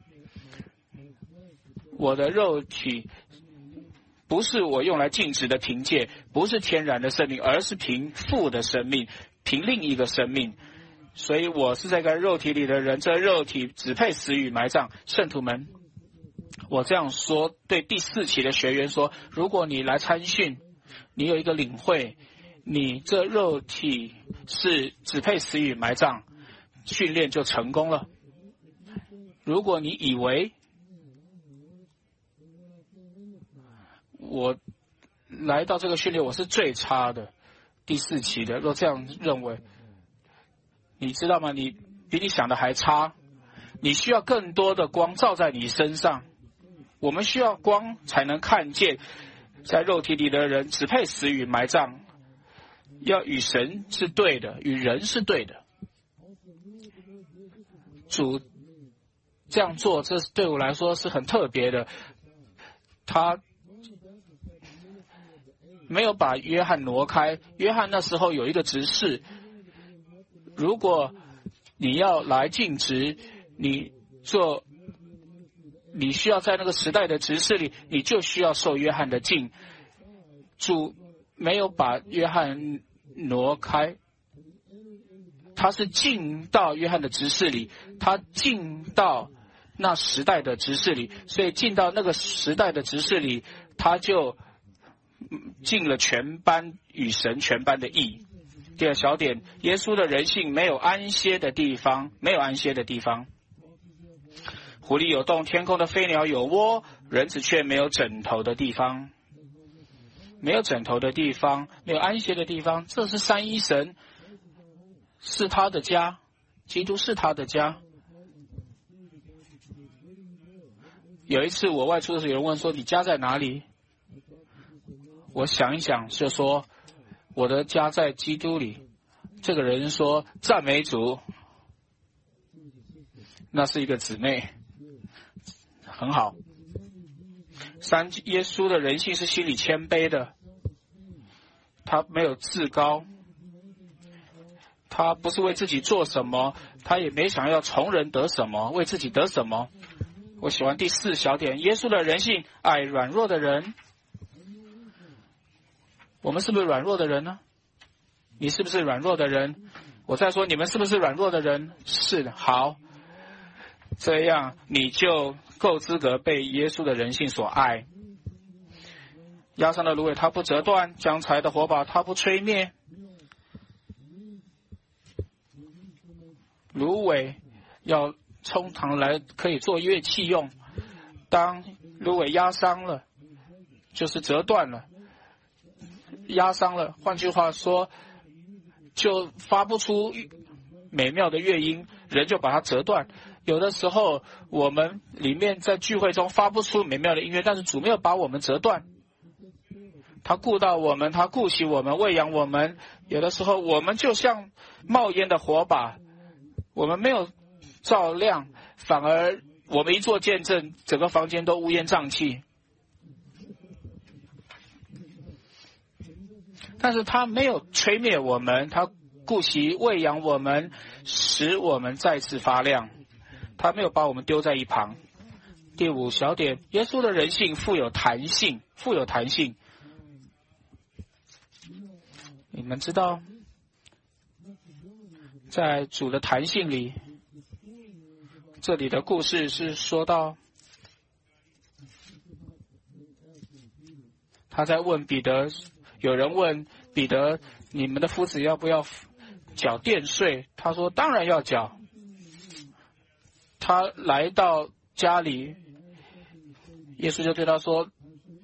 我的肉体不是我用来禁止的凭借，不是天然的生命，而是凭父的生命，凭另一个生命。所以我是这个肉体里的人，这肉体只配死与埋葬。圣徒们，我这样说，对第四期的学员说，如果你来参训，你有一个领会，你这肉体是只配死与埋葬，训练就成功了。如果你以为我来到这个训练我是最差的，第四期的，若这样认为，你知道吗？你比你想的还差，你需要更多的光照在你身上。我们需要光才能看见，在肉体里的人只配死与埋葬，要与神是对的，与人是对的。主这样做，这对我来说是很特别的。他没有把约翰挪开，约翰那时候有一个执事，如果你要来尽职，你做，你需要在那个时代的执事里，你就需要受约翰的尽。主没有把约翰挪开，他是进到约翰的执事里，他进到那时代的执事里，所以进到那个时代的执事里，他就尽了全般与神全般的义。第二小点，耶稣的人性没有安歇的地方，没有安歇的地方。狐狸有洞，天空的飞鸟有窝，人子却没有枕头的地方。没有枕头的地方，没有安歇的地方，这是三一神，是他的家，基督是他的家。有一次我外出的时候，有人问说你家在哪里？我想一想就说我的家在基督里。这个人说赞美主，那是一个姊妹，很好。三，耶稣的人性是心里谦卑的，他没有自高，他不是为自己做什么，他也没想要从人得什么，为自己得什么。我喜欢第四小点，耶稣的人性爱软弱的人。我们是不是软弱的人呢？你是不是软弱的人？我再说，你们是不是软弱的人？是的，好，这样你就够资格被耶稣的人性所爱。压伤的芦苇它不折断，将柴的火把它不吹灭。芦苇要通常来可以做乐器用，当芦苇压伤了，就是折断了，压伤了，换句话说，就发不出美妙的乐音，人就把它折断。有的时候我们里面在聚会中发不出美妙的音乐，但是主没有把我们折断，他顾到我们，他顾惜我们，喂养我们。有的时候我们就像冒烟的火把，我们没有照亮，反而我们一做见证，整个房间都乌烟瘴气。但是他没有吹灭我们，他顾惜喂养我们，使我们再次发亮。他没有把我们丢在一旁。第五小点，耶稣的人性富有弹性，富有弹性。你们知道，在主的弹性里，这里的故事是说到，他在问彼得，有人问彼得，你们的夫子要不要缴殿税？他说当然要缴。他来到家里，耶稣就对他说，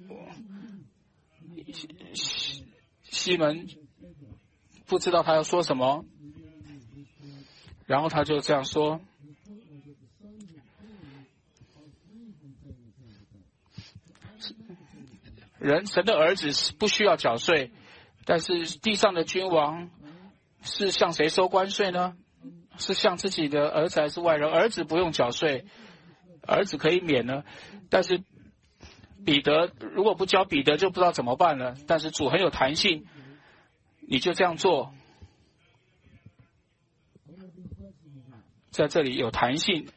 西门不知道他要说什么，然后他就这样说，人神的儿子是不需要缴税，但是地上的君王是向谁收关税呢？是向自己的儿子还是外人？儿子不用缴税，儿子可以免呢。但是彼得如果不交，彼得就不知道怎么办了。但是主很有弹性，你就这样做，在这里有弹性，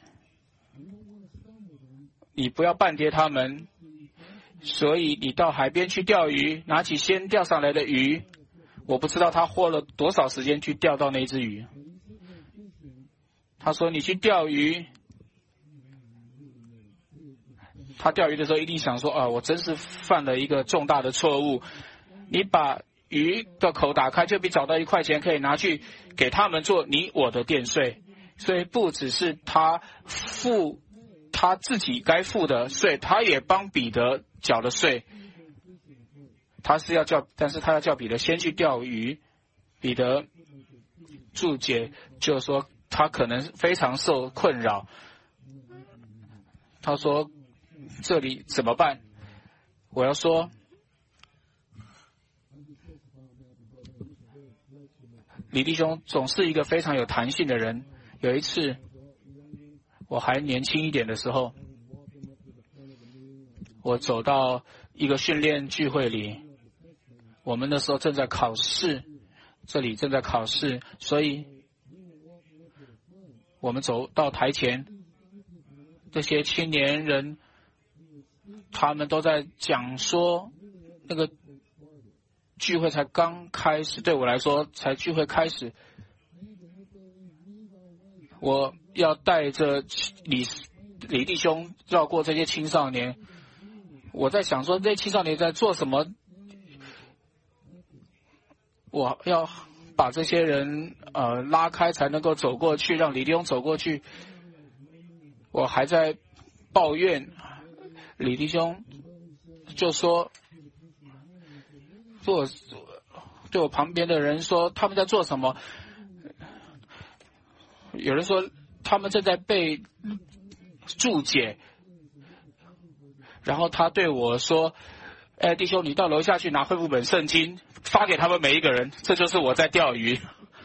你不要絆跌他们。所以你到海边去钓鱼，拿起先钓上来的鱼，我不知道他花了多少时间去钓到那只鱼。他说你去钓鱼，他钓鱼的时候一定想说啊，我真是犯了一个重大的错误。你把鱼的口打开，就比找到一块钱可以拿去给他们做你我的殿税。所以不只是他付他自己该付的税，他也帮彼得缴了税。他是要叫，但是他要叫彼得先去钓鱼。彼得注解就是说他可能非常受困扰。他说这里怎么办？我要说，李弟兄总是一个非常有弹性的人。有一次我还年轻一点的时候，我走到一个训练聚会里，我们那时候正在考试，这里正在考试，所以我们走到台前，这些青年人他们都在讲说，那个聚会才刚开始，对我来说才聚会开始，我要带着李李弟兄绕过这些青少年。我在想说这些青少年在做什么，我要把这些人呃拉开才能够走过去，让李弟兄走过去。我还在抱怨，李弟兄就说，对我对我旁边的人说他们在做什么。有人说他们正在背注解，然后他对我说，哎，弟兄，你到楼下去拿绘本本圣经发给他们每一个人。这就是我在钓鱼。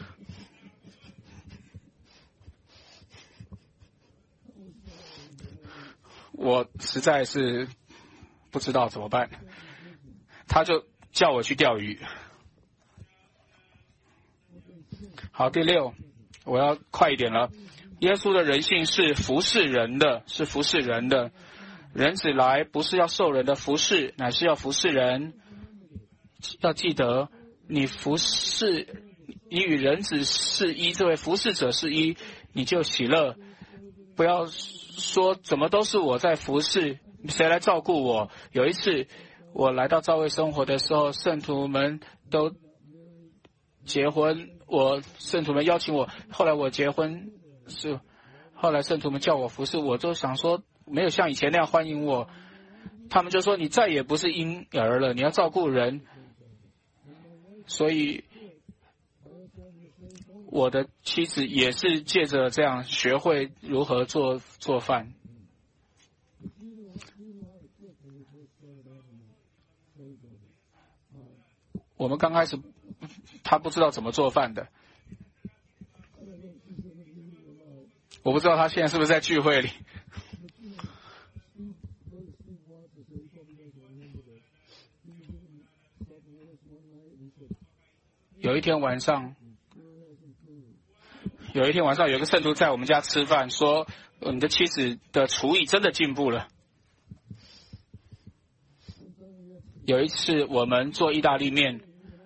我实在是不知道怎么办，他就叫我去钓鱼。好，第六，我要快一点了。耶稣的人性是服侍人的，是服侍人的。人子来不是要受人的服侍，乃是要服侍人。要记得，你服侍，你与人子是一，这位服侍者是一，你就喜乐。不要说怎么都是我在服侍，谁来照顾我？有一次我来到教会生活的时候，圣徒们都结婚，我圣徒们邀请我，后来我结婚是，后来圣徒们叫我服侍，我就想说没有像以前那样欢迎我。他们就说你再也不是婴儿了，你要照顾人。所以我的妻子也是借着这样学会如何做做饭。我们刚开始他不知道怎么做饭的，我不知道他现在是不是在聚会里。 有一天晚上，有一天晚上，有个圣徒在我们家吃饭，说你的妻子的厨艺真的进步了。有一次我们做意大利面，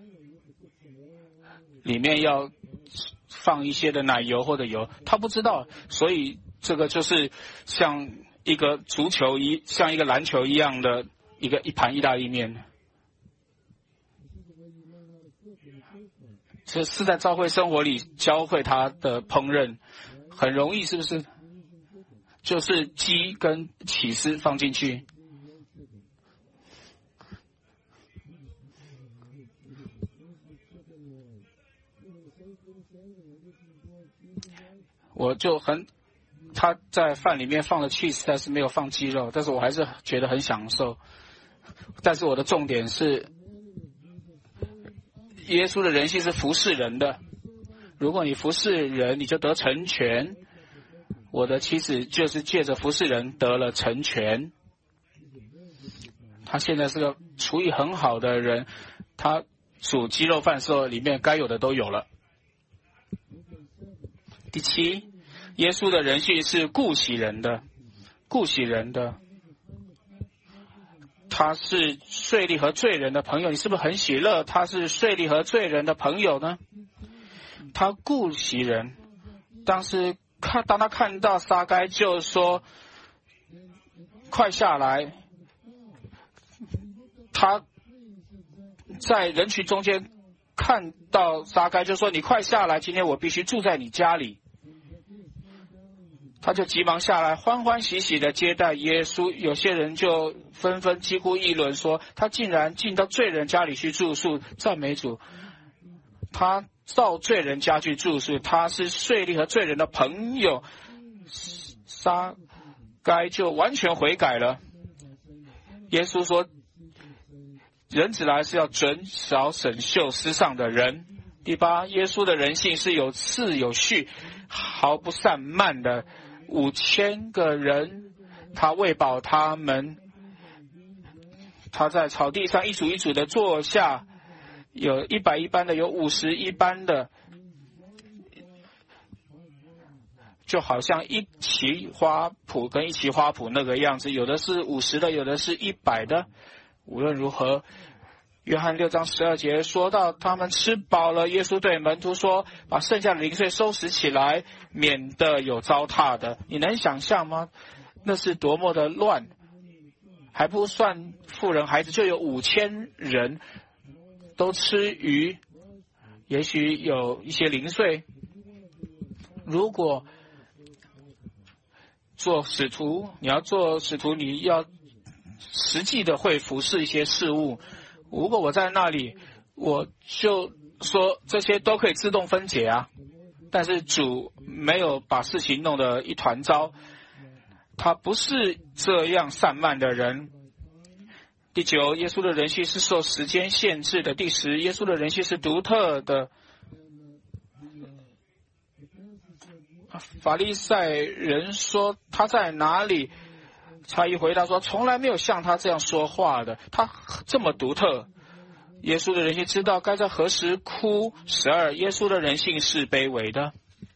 里面要放一些的奶油或者油，他不知道，所以这个就是像一个足球一像一个篮球一样的一个一盘意大利面。这是在教会生活里教会他的烹饪，很容易，是不是？就是鸡跟起司放进去，我就很，他在饭里面放了 cheese， 但是没有放鸡肉，但是我还是觉得很享受。但是我的重点是，耶稣的人性是服侍人的。如果你服侍人，你就得成全。我的妻子就是借着服侍人得了成全。他现在是个厨艺很好的人，他煮鸡肉饭的时候，里面该有的都有了。第七，耶稣的人性是顾惜人的，顾惜人的。他是税吏和罪人的朋友，你是不是很喜乐？他是税吏和罪人的朋友呢？他顾惜人，当时看当他看到撒该，就说：“快下来！”他在人群中间看到撒该，就说：“你快下来，今天我必须住在你家里。”他就急忙下来，欢欢喜喜的接待耶稣。有些人就纷纷几乎议论说，他竟然进到罪人家里去住宿。赞美主，他到罪人家去住宿，他是税吏和罪人的朋友。撒该就完全悔改了。耶稣说，人子来是要准扫审秀世上的人。第八，耶稣的人性是有次有序，毫不散漫的。五千个人，他喂饱他们。他在草地上一组一组的坐下，有一百一班的，有五十一班的，就好像一旗花圃跟一旗花圃那个样子，有的是五十的，有的是一百的。无论如何，约翰六章十二节说到，他们吃饱了，耶稣对门徒说，把剩下的零碎收拾起来，免得有糟蹋的。你能想象吗？那是多么的乱，还不算妇人孩子，就有五千人都吃鱼，也许有一些零碎。如果做使徒，你要做使徒，你要实际的会服侍一些事物。如果我在那里，我就说这些都可以自动分解啊。但是主没有把事情弄得一团糟，他不是这样散漫的人。第九，耶稣的人性是受时间限制的。第十，耶稣的人性是独特的。法利赛人说他在哪里？他一回答说，从来没有像他这样说话的，他这么独特。耶稣的人性知道该在何时哭。十二，耶稣的人性是卑微的。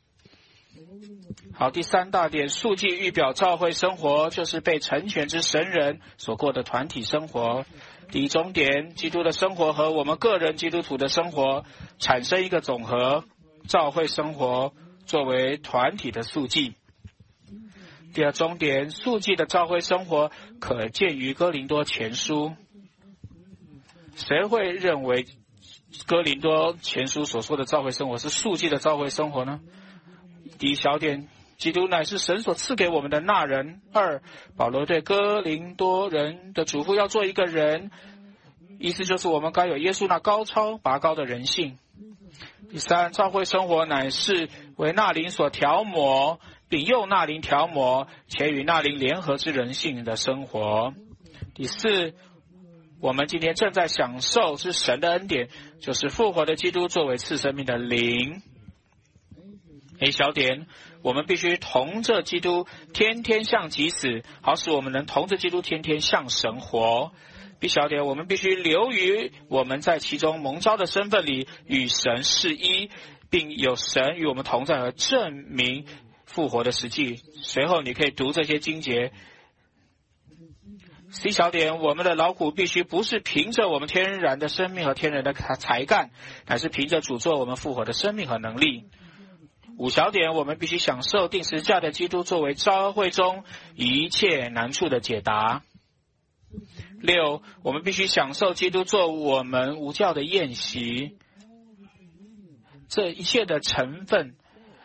好，第三大点，数据预表教会生活就是被成全之神人所过的团体生活。第一终点，基督的生活和我们个人基督徒的生活产生一个总和，教会生活作为团体的数据。第二终点，数据的教会生活可见于哥林多前书。谁会认为哥林多前书所说的教会生活是数据的教会生活呢？第一小点，基督乃是神所赐给我们的那人。二，保罗对哥林多人的嘱咐要做一个人，意思就是我们该有耶稣那高超拔高的人性。第三，教会生活乃是为那灵所调模，并用那灵调模，且与那灵联合之人性的生活。第四，我们今天正在享受是神的恩典，就是复活的基督作为赐生命的灵。A 小点，我们必须同着基督天天向己死，好使我们能同着基督天天向神活。 B 小点，我们必须留于我们在其中蒙召的身份里，与神是一，并有神与我们同在而证明复活的实际。随后你可以读这些经节。C 小点，我们的劳苦必须不是凭着我们天然的生命和天然的才干，乃是凭着主做我们复活的生命和能力。五小点，我们必须享受定十架的基督作为召会中一切难处的解答。六，我们必须享受基督做我们无教的宴席。这一切的成分，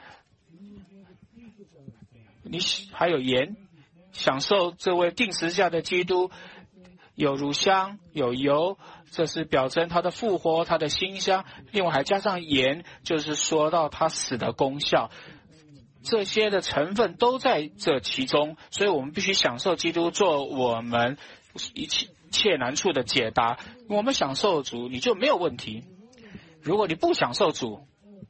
你还有盐，享受这位定十架的基督，有乳香，有油，这是表征他的复活，他的馨香。另外还加上盐，就是说到他死的功效。这些的成分都在这其中，所以我们必须享受基督做我们一切一切难处的解答。我们享受主，你就没有问题。如果你不享受主，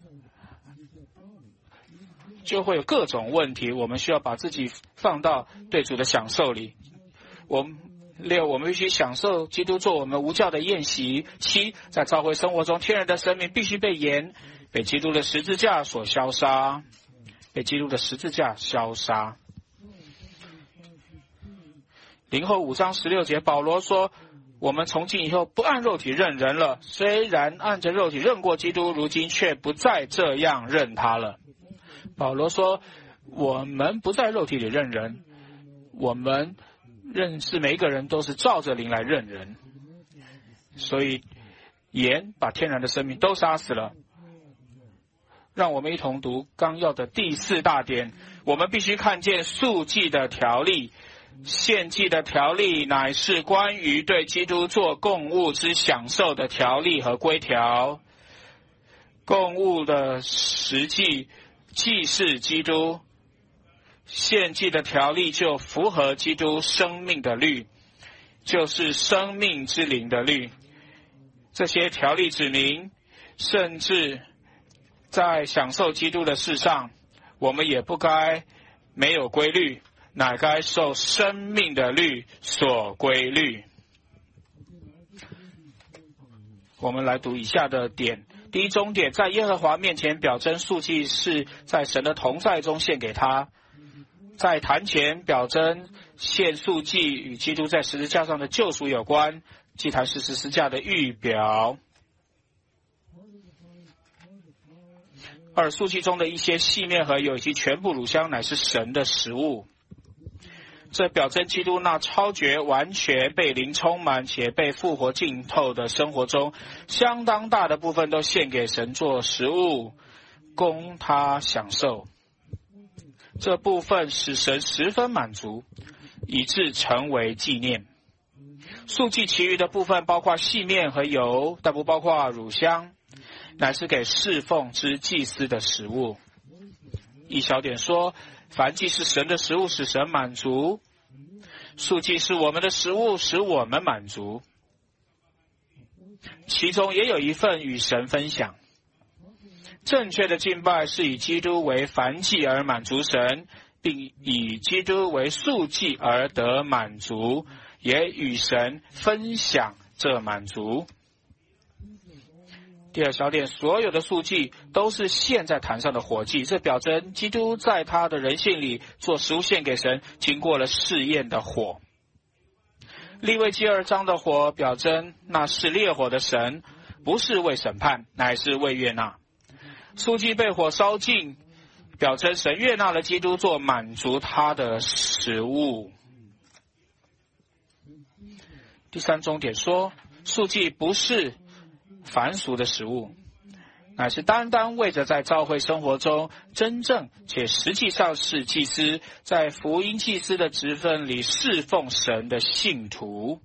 就会有各种问题。我们需要把自己放到对主的享受里。我们六，我们必须享受基督做我们无教的宴席。七，在召会生活中，天然的生命必须被盐，被基督的十字架所消杀，被基督的十字架消杀。林后五章十六节，保罗说，我们从今以后不按肉体认人了，虽然按着肉体认过基督，如今却不再这样认他了。保罗说，我们不在肉体里认人，我们认识每一个人都是照着灵来认人。所以盐把天然的生命都杀死了。让我们一同读纲要的第四大点，我们必须看见赎祭的条例。献祭的条例乃是关于对基督做供物之享受的条例和规条。供物的实际既是基督，献祭的条例就符合基督生命的律，就是生命之灵的律。这些条例指明，甚至在享受基督的事上，我们也不该没有规律，乃该受生命的律所规律。我们来读以下的点。第一中点，在耶和华面前表征赎祭是在神的同在中献给他。在坛前表征献赎祭与基督在十字架上的救赎有关，祭坛是十字架的预表。二，赎祭中的一些细面和油以及全部乳香乃是神的食物。这表征基督那超绝完全被灵充满且被复活浸透的生活中，相当大的部分都献给神做食物，供他享受。这部分使神十分满足，以致成为纪念。赎祭其余的部分包括细面和油，但不包括乳香，乃是给侍奉之祭司的食物。一小点说，凡祭是神的食物，使神满足；赎祭是我们的食物，使我们满足。其中也有一份与神分享。正确的敬拜是以基督为燔祭而满足神，并以基督为赎祭而得满足，也与神分享这满足。第二小点，所有的赎祭都是献在坛上的火祭，这表征基督在他的人性里做食物献给神，经过了试验的火。利未记二章的火表征那是烈火的神，不是为审判，乃是为悦纳。赎祭被火烧尽，表征神悦纳了基督做满足他的食物。第三重点说，赎祭不是凡俗的食物，乃是单单为着在召会生活中真正且实际上是祭司，在福音祭司的职分里侍奉神的信徒。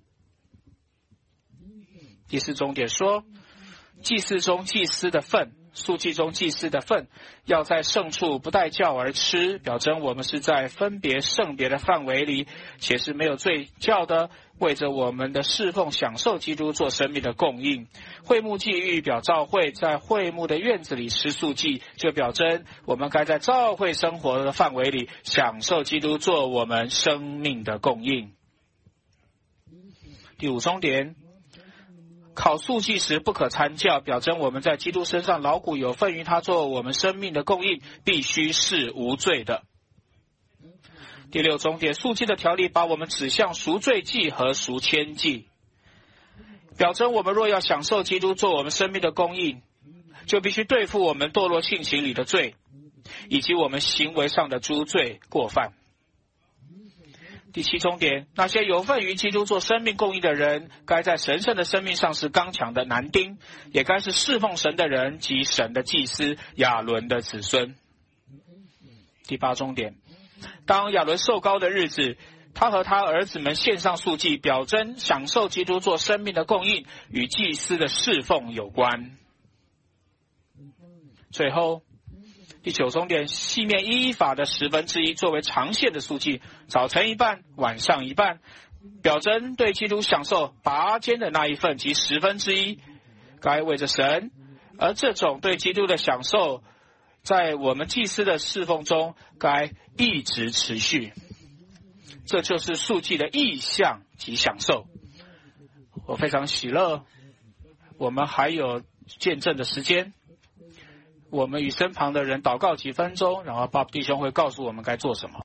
第四重点说，祭祀中祭司的份，赎祭中祭司的份，要在圣处不带酵而吃，表征我们是在分别圣别的范围里，且是没有罪酵的，为着我们的侍奉享受基督做生命的供应。会幕祭预表召会，在会幕的院子里吃素祭，就表征我们该在召会生活的范围里享受基督做我们生命的供应。第第五重点，考素祭时不可参教，表征我们在基督身上劳苦有份于他做我们生命的供应，必须是无罪的。第六重点，素祭的条例把我们指向赎罪祭和赎愆祭，表征我们若要享受基督做我们生命的供应，就必须对付我们堕落性情里的罪，以及我们行为上的诸罪过犯。第七重点，那些有份于基督做生命供应的人，该在神圣的生命上是刚强的男丁，也该是侍奉神的人及神的祭司亚伦的子孙。第八重点，当亚伦受膏的日子，他和他儿子们献上素祭，表征享受基督做生命的供应与祭司的侍奉有关。最后第九重点，细面依法的十分之一作为长线的素祭，早晨一半，晚上一半，表征对基督享受拔尖的那一份及十分之一，该为着神，而这种对基督的享受，在我们祭司的侍奉中该一直持续。这就是素祭的意向及享受。我非常喜乐，我们还有见证的时间。我们与身旁的人祷告几分钟，然后Bob弟兄会告诉我们该做什么。